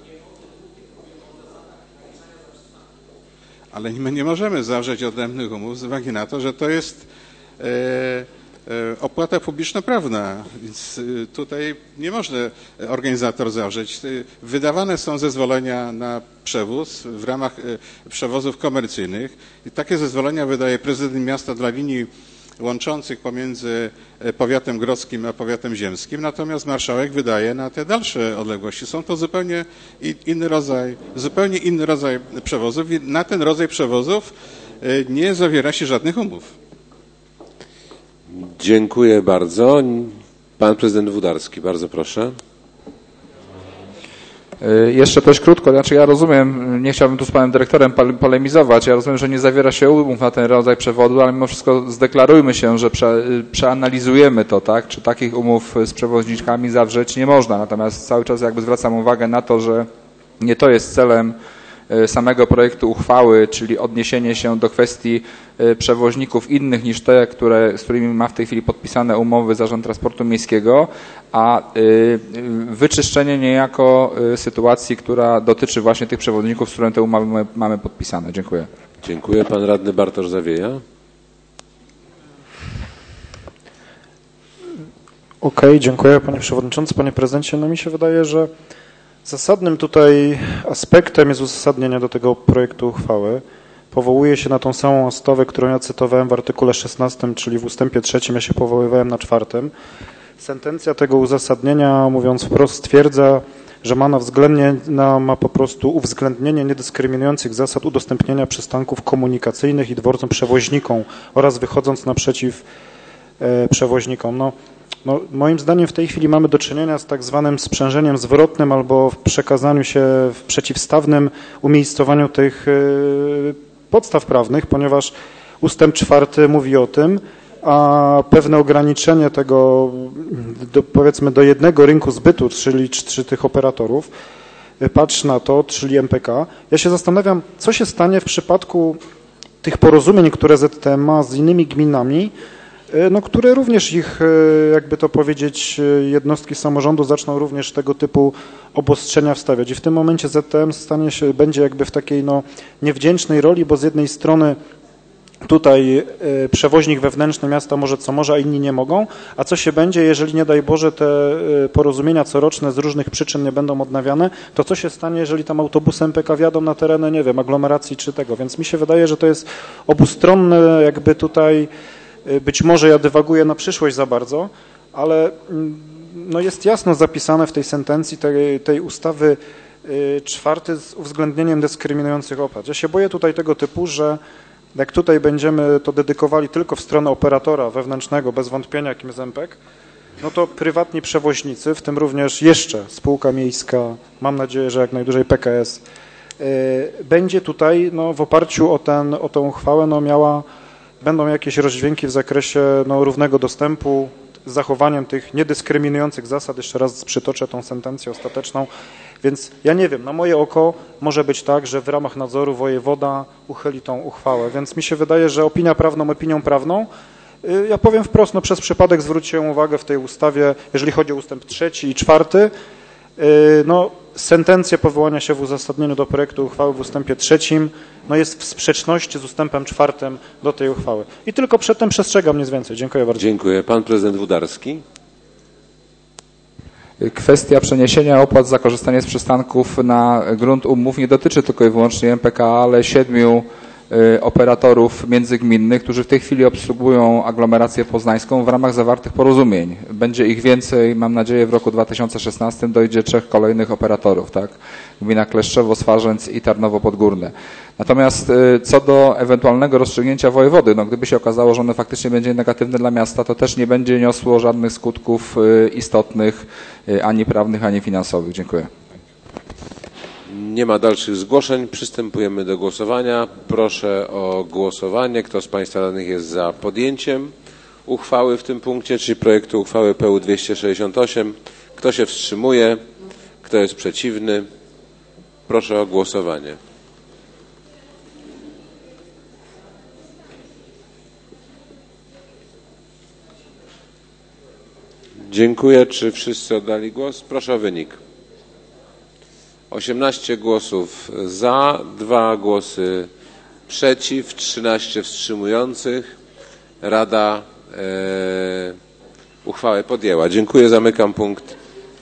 ale my nie możemy zawrzeć odrębnych umów z uwagi na to, że to jest opłata publiczno-prawna, więc tutaj nie może organizator zawrzeć. Wydawane są zezwolenia na przewóz w ramach przewozów komercyjnych i takie zezwolenia wydaje prezydent miasta dla linii łączących pomiędzy powiatem grodzkim a powiatem ziemskim, natomiast marszałek wydaje na te dalsze odległości. Są to zupełnie inny rodzaj przewozów i na ten rodzaj przewozów nie zawiera się żadnych umów. Dziękuję bardzo. Pan prezydent Włodarski, bardzo proszę. Jeszcze też krótko, znaczy ja rozumiem, nie chciałbym tu z panem dyrektorem polemizować, ja rozumiem, że nie zawiera się umów na ten rodzaj przewodu, ale mimo wszystko zdeklarujmy się, że przeanalizujemy to, tak, czy takich umów z przewoźnikami zawrzeć nie można, natomiast cały czas jakby zwracam uwagę na to, że nie to jest celem samego projektu uchwały, czyli odniesienie się do kwestii przewoźników innych niż te, z którymi ma w tej chwili podpisane umowy Zarząd Transportu Miejskiego, a wyczyszczenie niejako sytuacji, która dotyczy właśnie tych przewoźników, z którymi te umowy mamy podpisane. Dziękuję. Dziękuję. Pan radny Bartosz Zawieja. Okej, dziękuję panie przewodniczący, panie prezydencie. No mi się wydaje, że zasadnym tutaj aspektem jest uzasadnienie do tego projektu uchwały. Powołuje się na tą samą ustawę, którą ja cytowałem w artykule 16, czyli w ustępie 3, ja się powoływałem na 4. Sentencja tego uzasadnienia, mówiąc wprost, stwierdza, że ma po prostu uwzględnienie niedyskryminujących zasad udostępnienia przystanków komunikacyjnych i dworcom przewoźnikom oraz wychodząc naprzeciw przewoźnikom. No, moim zdaniem w tej chwili mamy do czynienia z tak zwanym sprzężeniem zwrotnym albo w przekazaniu się w przeciwstawnym umiejscowaniu tych podstaw prawnych, ponieważ ustęp 4 mówi o tym, a pewne ograniczenie tego powiedzmy do jednego rynku zbytu, czyli tych operatorów, patrz na to, czyli MPK. Ja się zastanawiam, co się stanie w przypadku tych porozumień, które ZTM ma z innymi gminami, no, które również ich, jakby to powiedzieć, jednostki samorządu zaczną również tego typu obostrzenia wstawiać. I w tym momencie ZTM będzie jakby w takiej niewdzięcznej roli, bo z jednej strony tutaj przewoźnik wewnętrzny miasta może co może, a inni nie mogą, a co się będzie, jeżeli nie daj Boże te porozumienia coroczne z różnych przyczyn nie będą odnawiane, to co się stanie, jeżeli tam autobusy MPK wjadą na tereny, nie wiem, aglomeracji czy tego, więc mi się wydaje, że to jest obustronne jakby tutaj. Być może ja dywaguję na przyszłość za bardzo, ale jest jasno zapisane w tej sentencji tej ustawy 4 z uwzględnieniem dyskryminujących opłat. Ja się boję tutaj tego typu, że jak tutaj będziemy to dedykowali tylko w stronę operatora wewnętrznego, bez wątpienia jakim jest MPK, no to prywatni przewoźnicy, w tym również jeszcze spółka miejska, mam nadzieję, że jak najdłużej PKS, będzie tutaj no, w oparciu o tę uchwałę będą jakieś rozdźwięki w zakresie równego dostępu z zachowaniem tych niedyskryminujących zasad. Jeszcze raz przytoczę tą sentencję ostateczną. Więc ja nie wiem, na moje oko może być tak, że w ramach nadzoru wojewoda uchyli tą uchwałę. Więc mi się wydaje, że opinią prawną, ja powiem wprost, przez przypadek zwróciłem uwagę w tej ustawie, jeżeli chodzi o ustęp 3 i 4, sentencja powołania się w uzasadnieniu do projektu uchwały w ustępie 3 jest w sprzeczności z ustępem 4 do tej uchwały. I tylko przed tym przestrzegam, nic więcej. Dziękuję bardzo. Dziękuję. Pan prezydent Wódarski. Kwestia przeniesienia opłat za korzystanie z przystanków na grunt umów nie dotyczy tylko i wyłącznie MPK, ale 7 operatorów międzygminnych, którzy w tej chwili obsługują aglomerację poznańską w ramach zawartych porozumień. Będzie ich więcej, mam nadzieję, w roku 2016 dojdzie 3 kolejnych operatorów, tak? Gmina Kleszczowo, Swarzędz i Tarnowo Podgórne. Natomiast co do ewentualnego rozstrzygnięcia wojewody, gdyby się okazało, że ono faktycznie będzie negatywne dla miasta, to też nie będzie niosło żadnych skutków istotnych, ani prawnych, ani finansowych. Dziękuję. Nie ma dalszych zgłoszeń. Przystępujemy do głosowania. Proszę o głosowanie. Kto z Państwa radnych jest za podjęciem uchwały w tym punkcie, czyli projektu uchwały PU 268? Kto się wstrzymuje? Kto jest przeciwny? Proszę o głosowanie. Dziękuję. Czy wszyscy oddali głos? Proszę o wynik. 18 głosów za, 2 głosy przeciw, 13 wstrzymujących. Rada uchwałę podjęła. Dziękuję. Zamykam punkt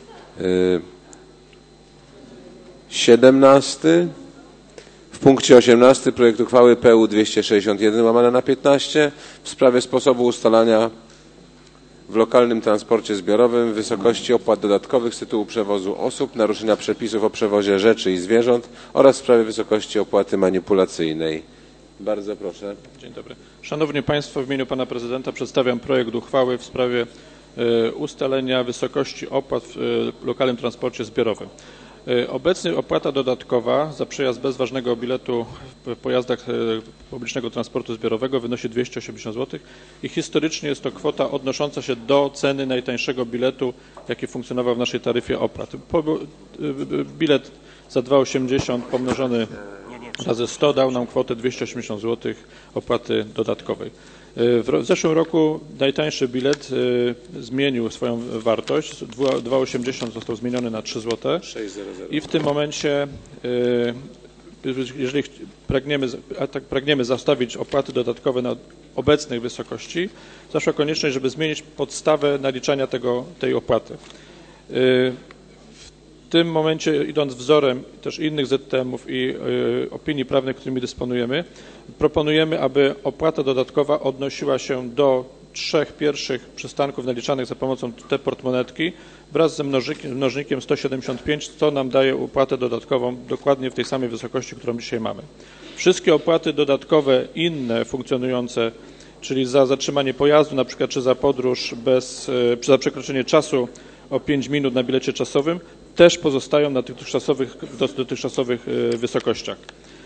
17. W punkcie 18 projekt uchwały PU 261/15 w sprawie sposobu ustalania w lokalnym transporcie zbiorowym wysokości opłat dodatkowych z tytułu przewozu osób, naruszenia przepisów o przewozie rzeczy i zwierząt oraz w sprawie wysokości opłaty manipulacyjnej. Bardzo proszę. Dzień dobry. Szanowni Państwo, w imieniu Pana Prezydenta przedstawiam projekt uchwały w sprawie ustalenia wysokości opłat w lokalnym transporcie zbiorowym. Obecnie opłata dodatkowa za przejazd bez ważnego biletu w pojazdach publicznego transportu zbiorowego wynosi 280 zł i historycznie jest to kwota odnosząca się do ceny najtańszego biletu, jaki funkcjonował w naszej taryfie opłat. Bilet za 2,80 pomnożony razy 100 dał nam kwotę 280 zł opłaty dodatkowej. W zeszłym roku najtańszy bilet zmienił swoją wartość, 2,80 został zmieniony na 3 zł i w tym momencie, jeżeli pragniemy zastawić opłaty dodatkowe na obecnej wysokości, zaszła konieczność, żeby zmienić podstawę naliczania tej opłaty. W tym momencie, idąc wzorem też innych ZTM-ów i opinii prawnych, którymi dysponujemy, proponujemy, aby opłata dodatkowa odnosiła się do 3 pierwszych przystanków naliczanych za pomocą tej portmonetki wraz ze mnożnikiem 175, co nam daje opłatę dodatkową dokładnie w tej samej wysokości, którą dzisiaj mamy. Wszystkie opłaty dodatkowe inne funkcjonujące, czyli za zatrzymanie pojazdu, na przykład czy za podróż czy za przekroczenie czasu o 5 minut na bilecie czasowym, też pozostają na dotychczasowych wysokościach.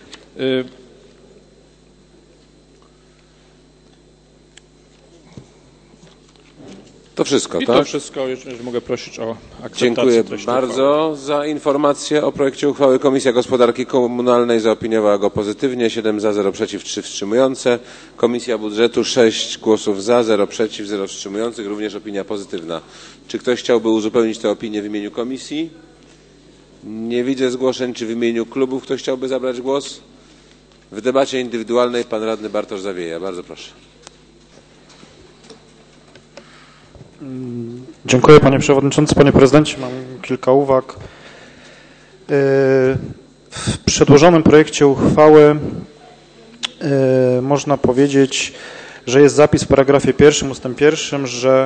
To wszystko, tak? To wszystko, jeżeli mogę prosić o akceptację. Dziękuję bardzo za informację o projekcie uchwały. Komisja Gospodarki Komunalnej zaopiniowała go pozytywnie. 7 za, 0 przeciw, 3 wstrzymujące. Komisja Budżetu 6 głosów za, 0 przeciw, 0 wstrzymujących. Również opinia pozytywna. Czy ktoś chciałby uzupełnić tę opinię w imieniu komisji? Nie widzę zgłoszeń. Czy w imieniu klubów ktoś chciałby zabrać głos? W debacie indywidualnej pan radny Bartosz Zawieja. Bardzo proszę. Dziękuję panie przewodniczący, panie prezydencie. Mam kilka uwag. W przedłożonym projekcie uchwały można powiedzieć, że jest zapis w paragrafie 1 ustęp 1, że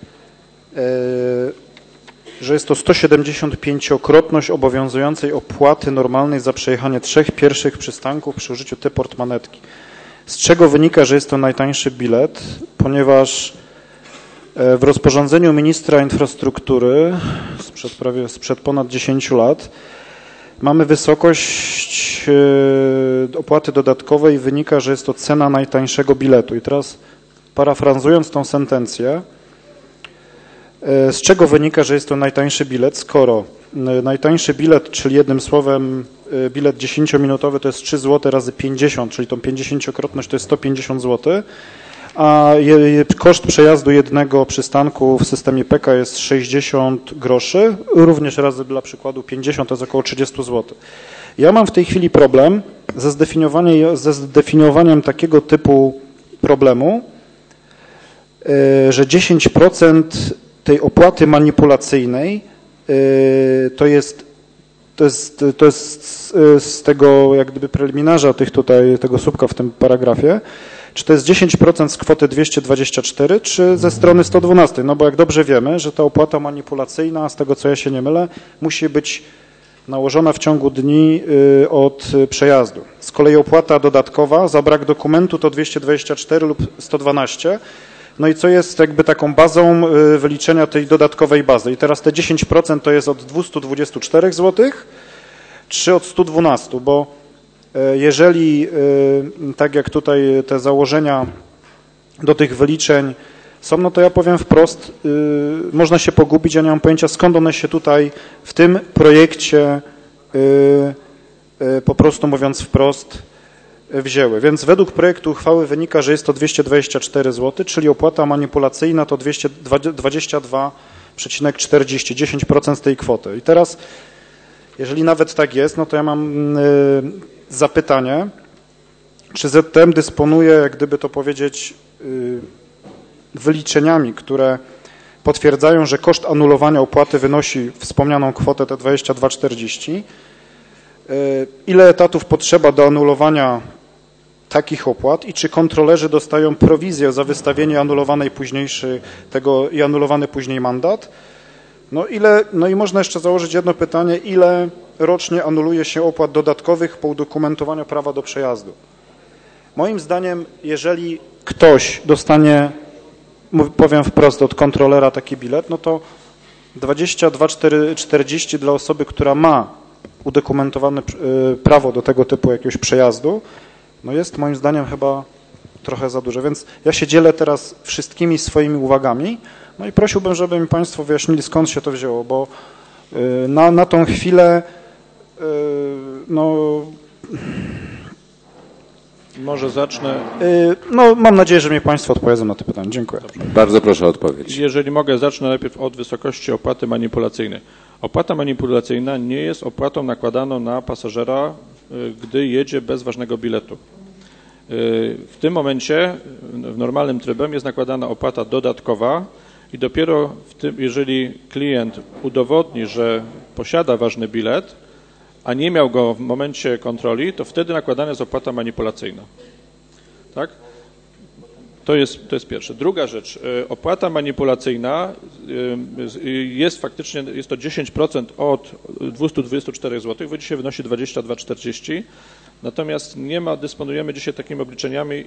jest to 175-krotność obowiązującej opłaty normalnej za przejechanie 3 pierwszych przystanków przy użyciu portmonetki. Z czego wynika, że jest to najtańszy bilet, ponieważ W rozporządzeniu ministra infrastruktury sprzed ponad 10 lat mamy wysokość opłaty dodatkowej, wynika, że jest to cena najtańszego biletu. I teraz parafrazując tą sentencję, z czego wynika, że jest to najtańszy bilet, skoro najtańszy bilet, czyli jednym słowem bilet 10-minutowy to jest 3 zł razy 50, czyli tą 50-krotność to jest 150 zł, a koszt przejazdu jednego przystanku w systemie PK jest 60 groszy, również razy dla przykładu 50 to jest około 30 zł. Ja mam w tej chwili problem ze zdefiniowaniem takiego typu problemu, że 10% tej opłaty manipulacyjnej to jest z tego jak gdyby preliminarza tego słupka w tym paragrafie, czy to jest 10% z kwoty 224, czy ze strony 112, no bo jak dobrze wiemy, że ta opłata manipulacyjna, z tego co ja się nie mylę, musi być nałożona w ciągu dni od przejazdu. Z kolei opłata dodatkowa za brak dokumentu to 224 lub 112. No i co jest jakby taką bazą wyliczenia tej dodatkowej bazy? I teraz te 10% to jest od 224 zł, czy od 112, bo jeżeli tak jak tutaj te założenia do tych wyliczeń są, no to ja powiem wprost, można się pogubić, ja nie mam pojęcia skąd one się tutaj w tym projekcie po prostu mówiąc wprost wzięły. Więc według projektu uchwały wynika, że jest to 224 zł, czyli opłata manipulacyjna to 222,40, 10% z tej kwoty. I teraz, jeżeli nawet tak jest, no to ja mam zapytanie, czy ZTM dysponuje, jak gdyby to powiedzieć, wyliczeniami, które potwierdzają, że koszt anulowania opłaty wynosi wspomnianą kwotę te 22,40. Ile etatów potrzeba do anulowania takich opłat i czy kontrolerzy dostają prowizję za wystawienie anulowanej i anulowany później mandat? No i można jeszcze założyć jedno pytanie, ile rocznie anuluje się opłat dodatkowych po udokumentowaniu prawa do przejazdu? Moim zdaniem, jeżeli ktoś dostanie, powiem wprost, od kontrolera taki bilet, no to 22,40 dla osoby, która ma udokumentowane prawo do tego typu jakiegoś przejazdu, no jest moim zdaniem chyba trochę za dużo. Więc ja się dzielę teraz wszystkimi swoimi uwagami, no i prosiłbym, żeby mi Państwo wyjaśnili, skąd się to wzięło, bo na tą chwilę no... Może zacznę. No, mam nadzieję, że mnie Państwo odpowiedzą na te pytania. Dziękuję. Dobrze. Bardzo proszę o odpowiedź. Jeżeli mogę, zacznę najpierw od wysokości opłaty manipulacyjnej. Opłata manipulacyjna nie jest opłatą nakładaną na pasażera, gdy jedzie bez ważnego biletu. W tym momencie, w normalnym trybem jest nakładana opłata dodatkowa i dopiero jeżeli klient udowodni, że posiada ważny bilet, a nie miał go w momencie kontroli, to wtedy nakładana jest opłata manipulacyjna. Tak? To jest pierwsze. Druga rzecz. Opłata manipulacyjna jest faktycznie, jest to 10% od 224 zł, bo dzisiaj wynosi 22,40. Natomiast dysponujemy dzisiaj takimi obliczeniami,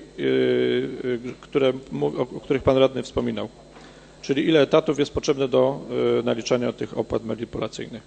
o których Pan Radny wspominał. Czyli ile etatów jest potrzebne do naliczania tych opłat manipulacyjnych.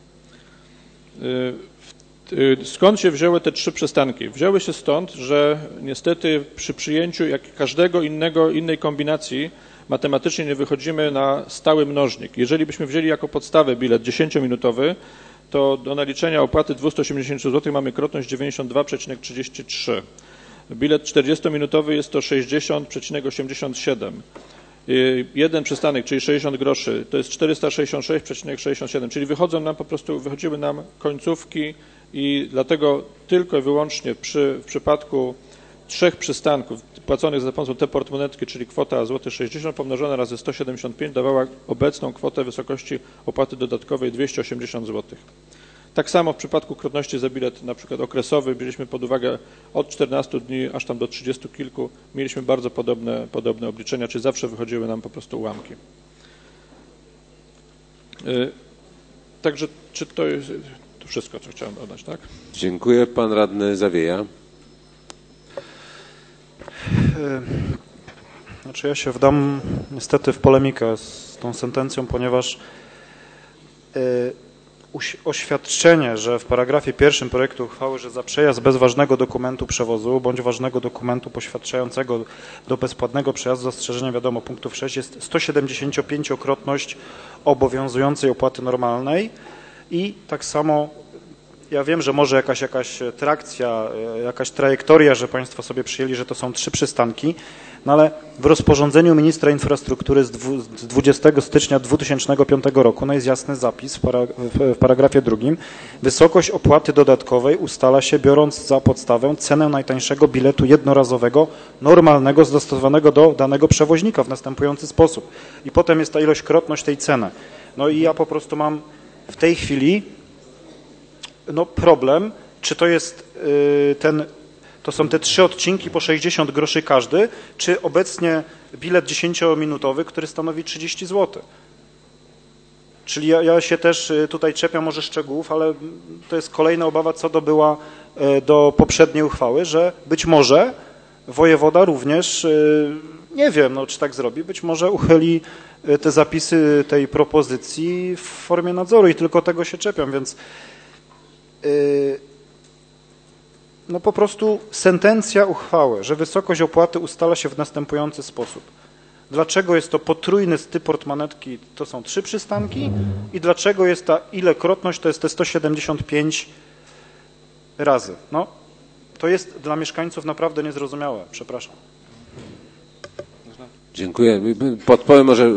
Skąd się wzięły te 3 przystanki? Wzięły się stąd, że niestety przy przyjęciu każdego innej kombinacji matematycznie nie wychodzimy na stały mnożnik. Jeżeli byśmy wzięli jako podstawę bilet 10-minutowy, to do naliczenia opłaty 280 zł mamy krotność 92,33. Bilet 40-minutowy jest to 60,87. Jeden przystanek, czyli 60 groszy, to jest 466,67, czyli wychodziły nam końcówki i dlatego tylko i wyłącznie w przypadku 3 przystanków płaconych za pomocą te portmonetki, czyli kwota złoty 60 pomnożona razy 175 dawała obecną kwotę wysokości opłaty dodatkowej 280 zł. Tak samo w przypadku krotności za bilet na przykład okresowy bierzemy pod uwagę od 14 dni aż tam do 30 kilku. Mieliśmy bardzo podobne obliczenia, czyli zawsze wychodziły nam po prostu ułamki. Także czy to jest to wszystko, co chciałem dodać, tak? Dziękuję. Pan radny Zawieja. Znaczy ja się wdam niestety w polemikę z tą sentencją, ponieważ oświadczenie, że w paragrafie 1 projektu uchwały, że za przejazd bez ważnego dokumentu przewozu bądź ważnego dokumentu poświadczającego do bezpłatnego przejazdu zastrzeżenia wiadomo punktów 6 jest 175-krotność obowiązującej opłaty normalnej i tak samo ja wiem, że może jakaś trakcja, jakaś trajektoria, że Państwo sobie przyjęli, że to są 3 przystanki, no ale w rozporządzeniu ministra infrastruktury z 20 stycznia 2005 roku no jest jasny zapis w paragrafie 2. Wysokość opłaty dodatkowej ustala się biorąc za podstawę cenę najtańszego biletu jednorazowego, normalnego, dostosowanego do danego przewoźnika w następujący sposób. I potem jest ta ilośkrotność tej ceny. No i ja po prostu mam w tej chwili problem, czy to jest to są te 3 odcinki po 60 groszy każdy, czy obecnie bilet 10-minutowy, który stanowi 30 zł. Czyli ja się też tutaj czepiam może szczegółów, ale to jest kolejna obawa co do poprzedniej uchwały, że być może wojewoda również, nie wiem, czy tak zrobi, być może uchyli te zapisy tej propozycji w formie nadzoru i tylko tego się czepiam, więc po prostu sentencja uchwały, że wysokość opłaty ustala się w następujący sposób. Dlaczego jest to potrójny styport manetki, to są 3 przystanki i dlaczego jest ta ilekrotność, to jest te 175 razy. To jest dla mieszkańców naprawdę niezrozumiałe. Przepraszam. Dziękuję. Podpowiem może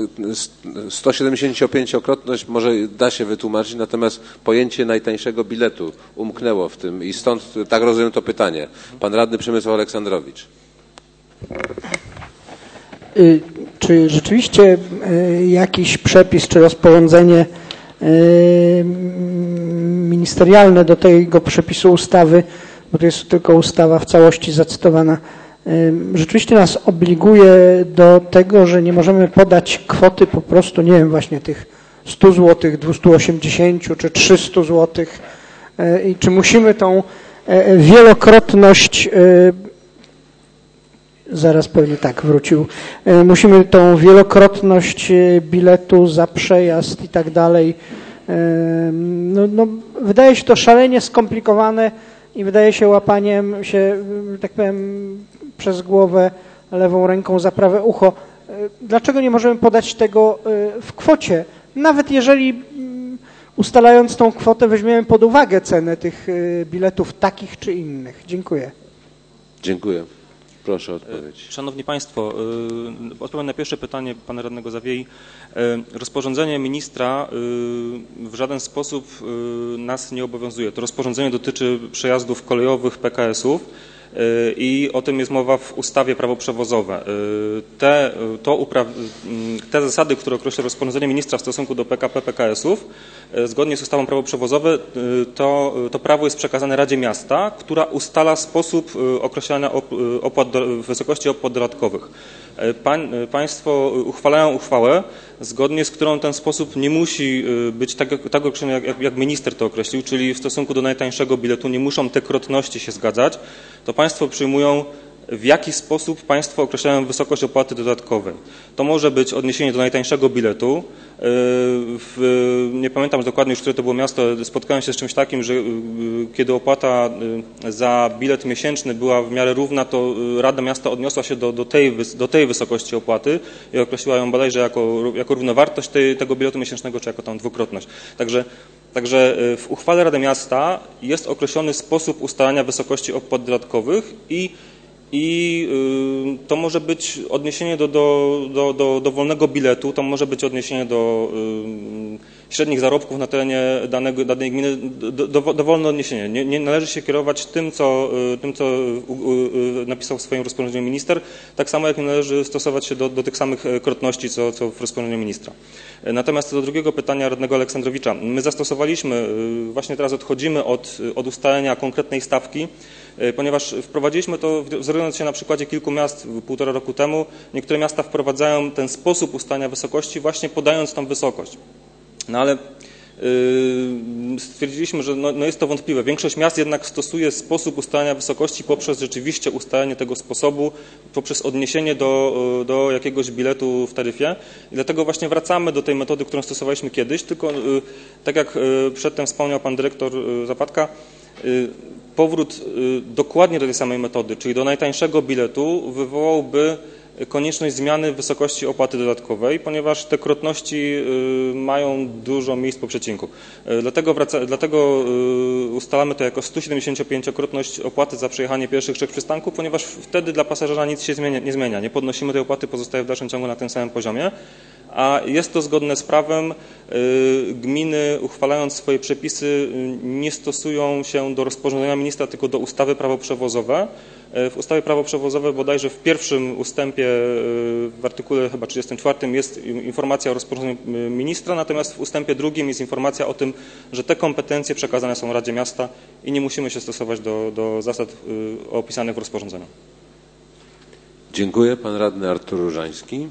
175-krotność może da się wytłumaczyć, natomiast pojęcie najtańszego biletu umknęło w tym i stąd tak rozumiem to pytanie. Pan radny Przemysław Aleksandrowicz. Czy rzeczywiście jakiś przepis czy rozporządzenie ministerialne do tego przepisu ustawy, bo to jest tylko ustawa w całości zacytowana, rzeczywiście nas obliguje do tego, że nie możemy podać kwoty po prostu, nie wiem, właśnie tych 100 zł, 280 czy 300 zł i czy musimy tą wielokrotność, zaraz pewnie tak wrócił, musimy tą wielokrotność biletu za przejazd i tak dalej. Wydaje się to szalenie skomplikowane i wydaje się łapaniem się, tak powiem, przez głowę lewą ręką za prawe ucho. Dlaczego nie możemy podać tego w kwocie? Nawet jeżeli ustalając tą kwotę weźmiemy pod uwagę cenę tych biletów takich czy innych. Dziękuję. Dziękuję. Proszę o odpowiedź. Szanowni Państwo, odpowiem na pierwsze pytanie pana radnego Zawiei. Rozporządzenie ministra w żaden sposób nas nie obowiązuje. To rozporządzenie dotyczy przejazdów kolejowych PKS-ów i o tym jest mowa w ustawie prawo przewozowe. Te zasady, które określa rozporządzenie ministra w stosunku do PKP PKS-ów, zgodnie z ustawą prawo przewozowe, to prawo jest przekazane Radzie Miasta, która ustala sposób określania wysokości opłat dodatkowych. Państwo uchwalają uchwałę, zgodnie z którą ten sposób nie musi być tak określony, jak minister to określił, czyli w stosunku do najtańszego biletu nie muszą te krotności się zgadzać, to Państwo przyjmują, w jaki sposób Państwo określają wysokość opłaty dodatkowej. To może być odniesienie do najtańszego biletu. Nie pamiętam dokładnie już, które to było miasto. Spotkałem się z czymś takim, że kiedy opłata za bilet miesięczny była w miarę równa, to Rada Miasta odniosła się do tej wysokości opłaty i określiła ją bodajże jako równowartość tego biletu miesięcznego, czy jako tam dwukrotność. Także w uchwale Rady Miasta jest określony sposób ustalania wysokości opłat dodatkowych i to może być odniesienie do wolnego biletu, to może być odniesienie do średnich zarobków na terenie danej gminy, dowolne odniesienie. Nie należy się kierować tym, co napisał w swoim rozporządzeniu minister, tak samo jak nie należy stosować się do tych samych krotności, co w rozporządzeniu ministra. Natomiast co do drugiego pytania radnego Aleksandrowicza, my zastosowaliśmy, właśnie teraz odchodzimy od ustalenia konkretnej stawki, ponieważ wprowadziliśmy to, wzorując się na przykładzie kilku miast 1,5 roku temu, niektóre miasta wprowadzają ten sposób ustalania wysokości właśnie podając tą wysokość. No ale stwierdziliśmy, że no jest to wątpliwe. Większość miast jednak stosuje sposób ustalania wysokości poprzez rzeczywiście ustalenie tego sposobu, poprzez odniesienie do jakiegoś biletu w taryfie. I dlatego właśnie wracamy do tej metody, którą stosowaliśmy kiedyś, tylko tak jak przedtem wspomniał pan dyrektor Zapadka, powrót dokładnie do tej samej metody, czyli do najtańszego biletu, wywołałby konieczność zmiany wysokości opłaty dodatkowej, ponieważ te krotności mają dużo miejsc po przecinku. Dlatego ustalamy to jako 175-krotność opłaty za przejechanie pierwszych 3 przystanków, ponieważ wtedy dla pasażera nic się nie zmienia. Nie podnosimy tej opłaty, pozostaje w dalszym ciągu na tym samym poziomie. A jest to zgodne z prawem. Gminy, uchwalając swoje przepisy, nie stosują się do rozporządzenia ministra, tylko do ustawy Prawo przewozowe. W ustawie Prawo przewozowe bodajże w pierwszym ustępie, w artykule chyba 34 jest informacja o rozporządzeniu ministra, natomiast w ustępie 2 jest informacja o tym, że te kompetencje przekazane są Radzie Miasta i nie musimy się stosować do zasad opisanych w rozporządzeniu. Dziękuję. Pan radny Artur Różański.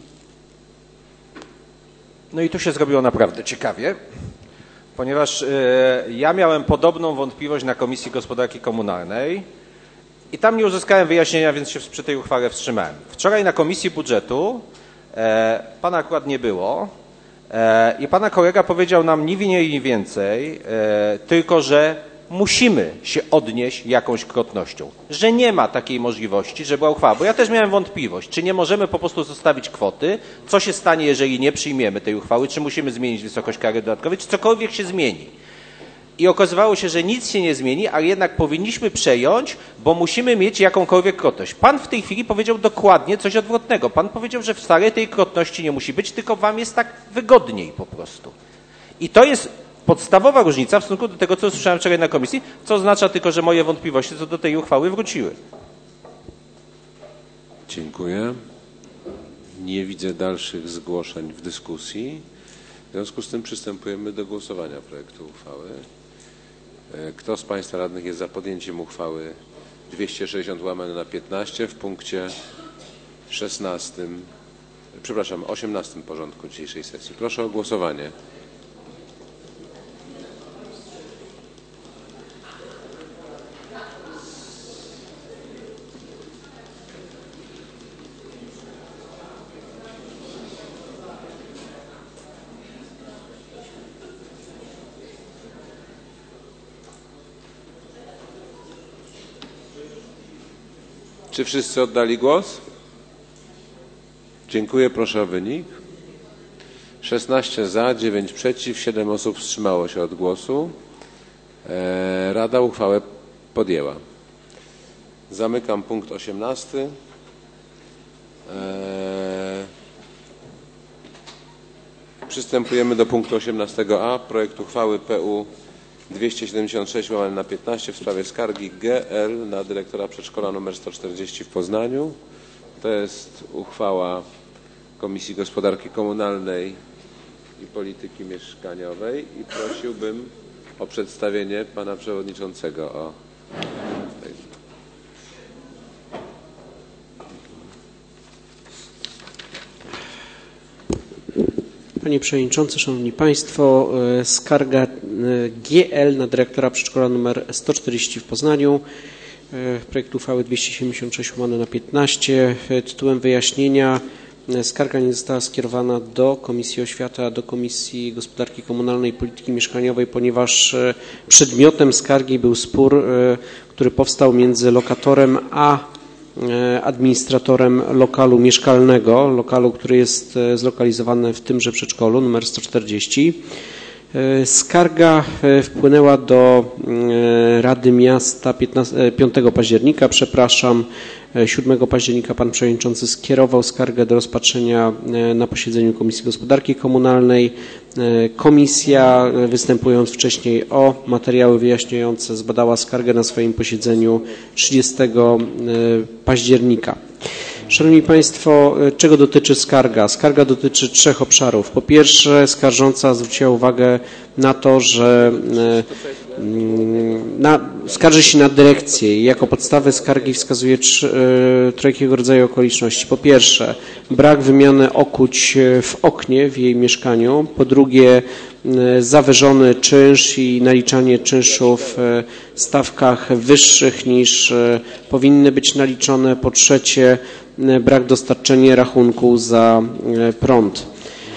No i tu się zrobiło naprawdę ciekawie, ponieważ ja miałem podobną wątpliwość na Komisji Gospodarki Komunalnej i tam nie uzyskałem wyjaśnienia, więc się przy tej uchwale wstrzymałem. Wczoraj na Komisji Budżetu pana akurat nie było i pana kolega powiedział nam ni mniej, ni więcej, tylko że musimy się odnieść jakąś krotnością, że nie ma takiej możliwości, że była uchwała, bo ja też miałem wątpliwość, czy nie możemy po prostu zostawić kwoty, co się stanie, jeżeli nie przyjmiemy tej uchwały, czy musimy zmienić wysokość kary dodatkowej, czy cokolwiek się zmieni. I okazywało się, że nic się nie zmieni, ale jednak powinniśmy przejąć, bo musimy mieć jakąkolwiek krotność. Pan w tej chwili powiedział dokładnie coś odwrotnego. Pan powiedział, że wcale tej krotności nie musi być, tylko wam jest tak wygodniej po prostu. I to jest podstawowa różnica w stosunku do tego, co usłyszałem wczoraj na komisji, co oznacza tylko, że moje wątpliwości co do tej uchwały wróciły. Dziękuję. Nie widzę dalszych zgłoszeń w dyskusji. W związku z tym przystępujemy do głosowania projektu uchwały. Kto z Państwa radnych jest za podjęciem uchwały 260/15 w punkcie 18 porządku dzisiejszej sesji? Proszę o głosowanie. Czy wszyscy oddali głos? Dziękuję. Proszę o wynik. 16 za, 9 przeciw, 7 osób wstrzymało się od głosu. Rada uchwałę podjęła. Zamykam punkt 18. Przystępujemy do punktu 18a. Projekt uchwały PU 276/15 w sprawie skargi GL na dyrektora przedszkola nr 140 w Poznaniu. To jest uchwała Komisji Gospodarki Komunalnej i Polityki Mieszkaniowej i prosiłbym o przedstawienie pana przewodniczącego. Panie Przewodniczący, Szanowni Państwo, skarga GL na dyrektora przedszkola nr 140 w Poznaniu. Projekt uchwały 276/15. Tytułem wyjaśnienia skarga nie została skierowana do Komisji Oświaty, a do Komisji Gospodarki Komunalnej i Polityki Mieszkaniowej, ponieważ przedmiotem skargi był spór, który powstał między lokatorem a administratorem lokalu mieszkalnego, lokalu, który jest zlokalizowany w tymże przedszkolu numer 140. Skarga wpłynęła do Rady Miasta 5 października, 7 października pan przewodniczący skierował skargę do rozpatrzenia na posiedzeniu Komisji Gospodarki Komunalnej. Komisja, występując wcześniej o materiały wyjaśniające, zbadała skargę na swoim posiedzeniu 30 października. Szanowni Państwo, czego dotyczy skarga? Skarga dotyczy 3 obszarów. Po pierwsze, skarżąca zwróciła uwagę na to, że skarży się na dyrekcję i jako podstawę skargi wskazuje trojakiego rodzaju okoliczności. Po pierwsze, brak wymiany okuć w oknie w jej mieszkaniu. Po drugie, zawyżony czynsz i naliczanie czynszu w stawkach wyższych niż powinny być naliczone. Po trzecie, brak dostarczenia rachunku za prąd.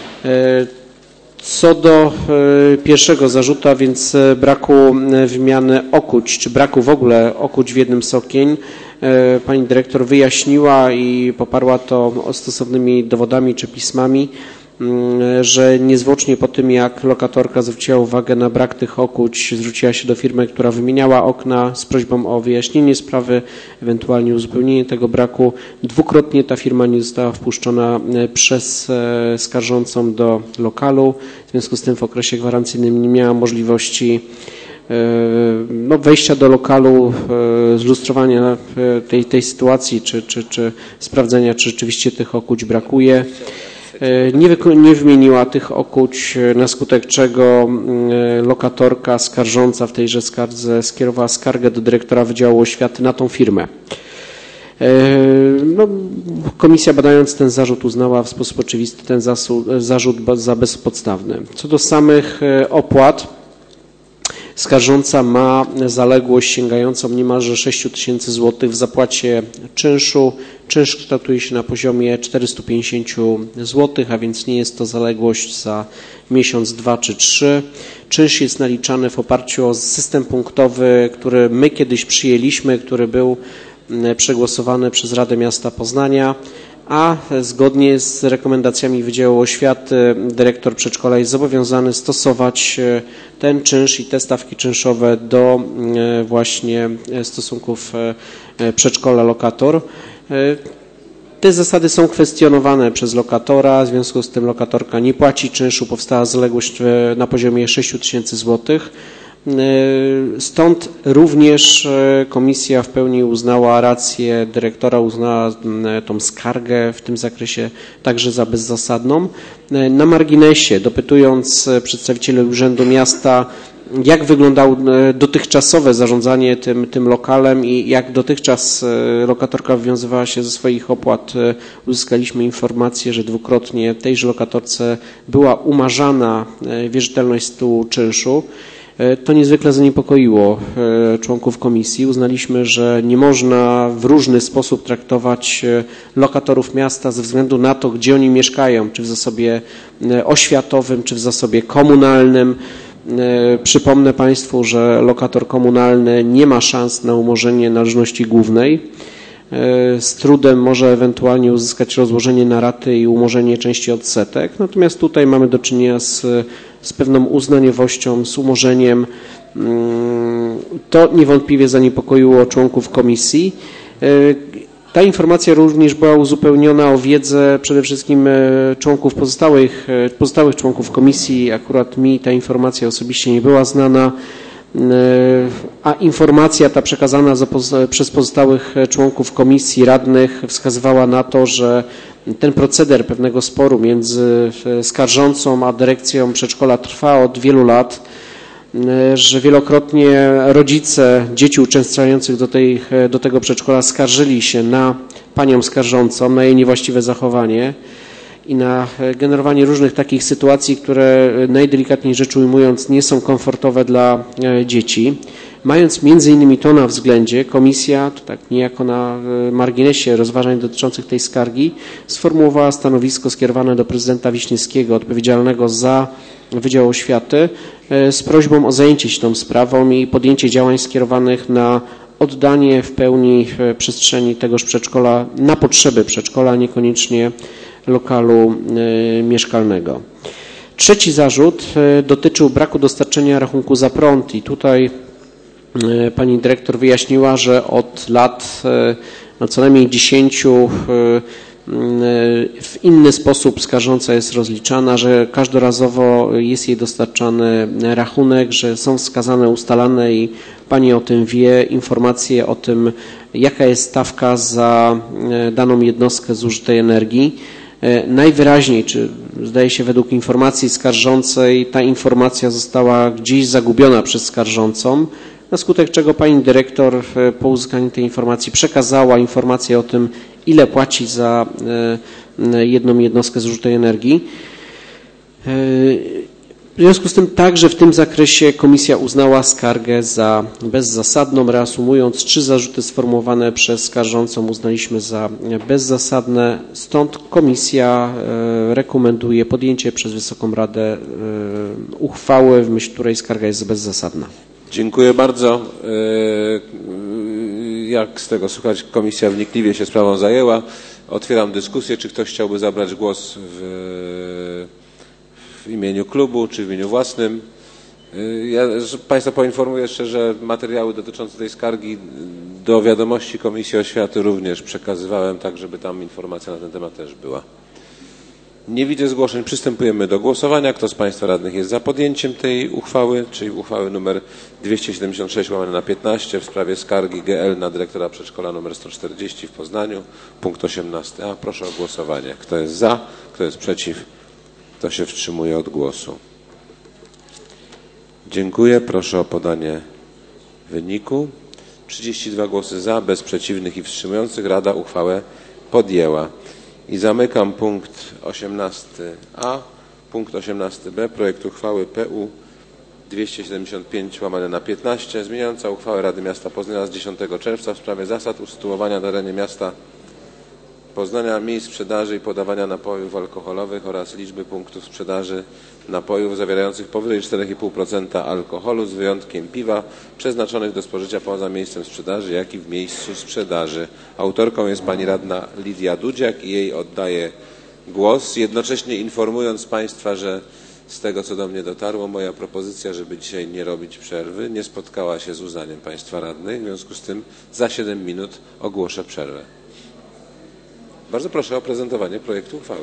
Co do pierwszego zarzutu, a więc braku wymiany okuć, czy braku w ogóle okuć w jednym z okien, pani dyrektor wyjaśniła i poparła to stosownymi dowodami czy pismami, że niezwłocznie po tym, jak lokatorka zwróciła uwagę na brak tych okuć, zwróciła się do firmy, która wymieniała okna z prośbą o wyjaśnienie sprawy, ewentualnie uzupełnienie tego braku. Dwukrotnie ta firma nie została wpuszczona przez skarżącą do lokalu. W związku z tym w okresie gwarancyjnym nie miała możliwości wejścia do lokalu, zlustrowania tej sytuacji, czy sprawdzenia, czy rzeczywiście tych okuć brakuje. Nie wymieniła tych okuć, na skutek czego lokatorka skarżąca w tejże skardze skierowała skargę do dyrektora Wydziału Oświaty na tą firmę. Komisja, badając ten zarzut, uznała w sposób oczywisty ten zarzut za bezpodstawny. Co do samych opłat, skarżąca ma zaległość sięgającą niemalże 6 000 zł w zapłacie czynszu. Czynsz kształtuje się na poziomie 450 zł, a więc nie jest to zaległość za miesiąc, 2 czy 3. Czynsz jest naliczany w oparciu o system punktowy, który my kiedyś przyjęliśmy, który był przegłosowany przez Radę Miasta Poznania, a zgodnie z rekomendacjami Wydziału Oświaty dyrektor przedszkola jest zobowiązany stosować ten czynsz i te stawki czynszowe do właśnie stosunków przedszkola-lokator. Te zasady są kwestionowane przez lokatora, w związku z tym lokatorka nie płaci czynszu, powstała zaległość na poziomie 6 000 zł. Stąd również komisja w pełni uznała rację dyrektora, uznała tą skargę w tym zakresie także za bezzasadną. Na marginesie, dopytując przedstawicieli Urzędu Miasta, jak wyglądało dotychczasowe zarządzanie tym lokalem i jak dotychczas lokatorka wywiązywała się ze swoich opłat, uzyskaliśmy informację, że dwukrotnie tejże lokatorce była umarzana wierzytelność z tytułu czynszu. To niezwykle zaniepokoiło członków komisji. Uznaliśmy, że nie można w różny sposób traktować lokatorów miasta ze względu na to, gdzie oni mieszkają, czy w zasobie oświatowym, czy w zasobie komunalnym. Przypomnę Państwu, że lokator komunalny nie ma szans na umorzenie należności głównej. Z trudem może ewentualnie uzyskać rozłożenie na raty i umorzenie części odsetek. Natomiast tutaj mamy do czynienia z pewną uznaniowością, z umorzeniem. To niewątpliwie zaniepokoiło członków komisji. Ta informacja również była uzupełniona o wiedzę przede wszystkim członków pozostałych członków komisji. Akurat mi ta informacja osobiście nie była znana, a informacja ta przekazana przez pozostałych członków komisji radnych wskazywała na to, że ten proceder pewnego sporu między skarżącą a dyrekcją przedszkola trwa od wielu lat, że wielokrotnie rodzice dzieci uczęszczających do tego przedszkola skarżyli się na panią skarżącą, na jej niewłaściwe zachowanie i na generowanie różnych takich sytuacji, które najdelikatniej rzecz ujmując nie są komfortowe dla dzieci. Mając między innymi to na względzie, komisja, to tak niejako na marginesie rozważań dotyczących tej skargi, sformułowała stanowisko skierowane do prezydenta Wiśniewskiego, odpowiedzialnego za Wydział Oświaty, z prośbą o zajęcie się tą sprawą i podjęcie działań skierowanych na oddanie w pełni przestrzeni tegoż przedszkola na potrzeby przedszkola, niekoniecznie lokalu mieszkalnego. Trzeci zarzut dotyczył braku dostarczenia rachunku za prąd i tutaj pani dyrektor wyjaśniła, że od lat co najmniej 10 w inny sposób skarżąca jest rozliczana, że każdorazowo jest jej dostarczany rachunek, że są wskazane, ustalane i pani o tym wie, informacje o tym, jaka jest stawka za daną jednostkę zużytej energii. Najwyraźniej, czy zdaje się według informacji skarżącej, ta informacja została gdzieś zagubiona przez skarżącą, na skutek czego pani dyrektor po uzyskaniu tej informacji przekazała informację o tym, ile płaci za jedną jednostkę zużytej energii. W związku z tym także w tym zakresie komisja uznała skargę za bezzasadną. Reasumując, 3 zarzuty sformułowane przez skarżącą uznaliśmy za bezzasadne. Stąd komisja rekomenduje podjęcie przez Wysoką Radę uchwały, w myśl której skarga jest bezzasadna. Dziękuję bardzo. Jak z tego słuchać, komisja wnikliwie się sprawą zajęła. Otwieram dyskusję. Czy ktoś chciałby zabrać głos w imieniu klubu, czy w imieniu własnym? Ja Państwa poinformuję jeszcze, że materiały dotyczące tej skargi do wiadomości Komisji Oświaty również przekazywałem, tak żeby tam informacja na ten temat też była. Nie widzę zgłoszeń. Przystępujemy do głosowania. Kto z Państwa radnych jest za podjęciem tej uchwały, czyli uchwały nr 276/15 w sprawie skargi GL na dyrektora przedszkola nr 140 w Poznaniu, punkt 18a. Proszę o głosowanie. Kto jest za, kto jest przeciw, kto się wstrzymuje od głosu. Dziękuję. Proszę o podanie wyniku. 32 głosy za, bez przeciwnych i wstrzymujących. Rada uchwałę podjęła. I zamykam punkt 18a. Punkt 18b. Projekt uchwały PU 275/15 zmieniająca uchwałę Rady Miasta Poznania z 10 czerwca w sprawie zasad usytuowania na terenie miasta Poznania miejsc sprzedaży i podawania napojów alkoholowych oraz liczby punktów sprzedaży napojów zawierających powyżej 4,5% alkoholu z wyjątkiem piwa przeznaczonych do spożycia poza miejscem sprzedaży, jak i w miejscu sprzedaży. Autorką jest pani radna Lidia Dudziak i jej oddaję głos, jednocześnie informując Państwa, że z tego, co do mnie dotarło, moja propozycja, żeby dzisiaj nie robić przerwy, nie spotkała się z uznaniem Państwa radnych, w związku z tym za 7 minut ogłoszę przerwę. Bardzo proszę o prezentowanie projektu uchwały.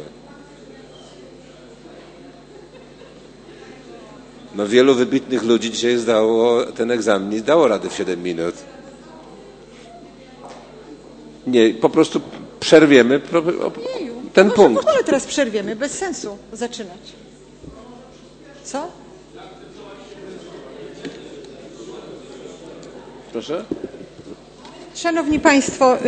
No, wielu wybitnych ludzi dzisiaj zdało ten egzamin i zdało radę w 7 minut. Nie, po prostu przerwiemy ten punkt. W ogóle teraz przerwiemy, bez sensu zaczynać. Co? Proszę? Szanowni Państwo,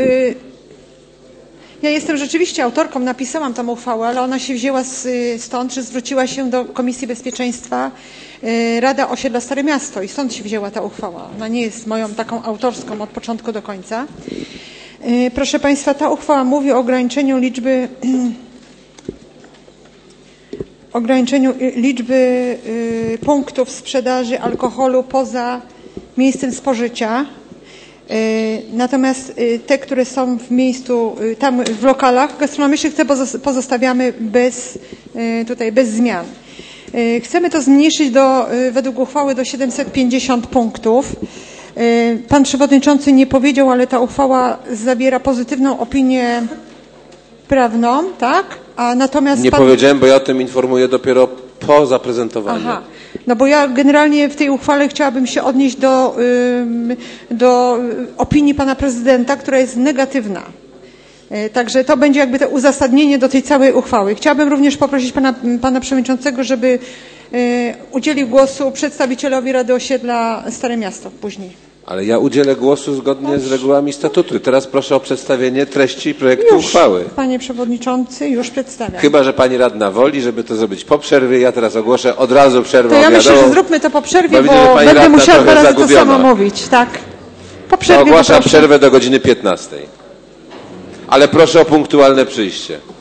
ja jestem rzeczywiście autorką, napisałam tam uchwałę, ale ona się wzięła stąd, że zwróciła się do Komisji Bezpieczeństwa Rada Osiedla Stare Miasto i stąd się wzięła ta uchwała. Ona nie jest moją taką autorską od początku do końca. Proszę Państwa, ta uchwała mówi o ograniczeniu liczby punktów sprzedaży alkoholu poza miejscem spożycia. Natomiast te, które są w miejscu, tam w lokalach gastronomicznych, te pozostawiamy bez zmian. Chcemy to zmniejszyć według uchwały do 750 punktów. Pan przewodniczący nie powiedział, ale ta uchwała zawiera pozytywną opinię prawną, tak? A natomiast nie powiedziałem, bo ja o tym informuję dopiero po zaprezentowaniu. Aha. No bo ja generalnie w tej uchwale chciałabym się odnieść do opinii pana prezydenta, która jest negatywna. Także to będzie jakby to uzasadnienie do tej całej uchwały. Chciałabym również poprosić pana przewodniczącego, żeby udzielił głosu przedstawicielowi Rady Osiedla Stare Miasto później. Ale ja udzielę głosu zgodnie z regułami statutu. Teraz proszę o przedstawienie treści projektu uchwały. Panie przewodniczący, już przedstawiam. Chyba że pani radna woli, żeby to zrobić po przerwie. Ja teraz ogłoszę od razu przerwę obiadową. Ja myślę, że zróbmy to po przerwie, widzę, bo będę musiała 2 razy zagubiona. to samo mówić. Tak. Po przerwie. Ogłaszam przerwę do godziny 15. Ale proszę o punktualne przyjście.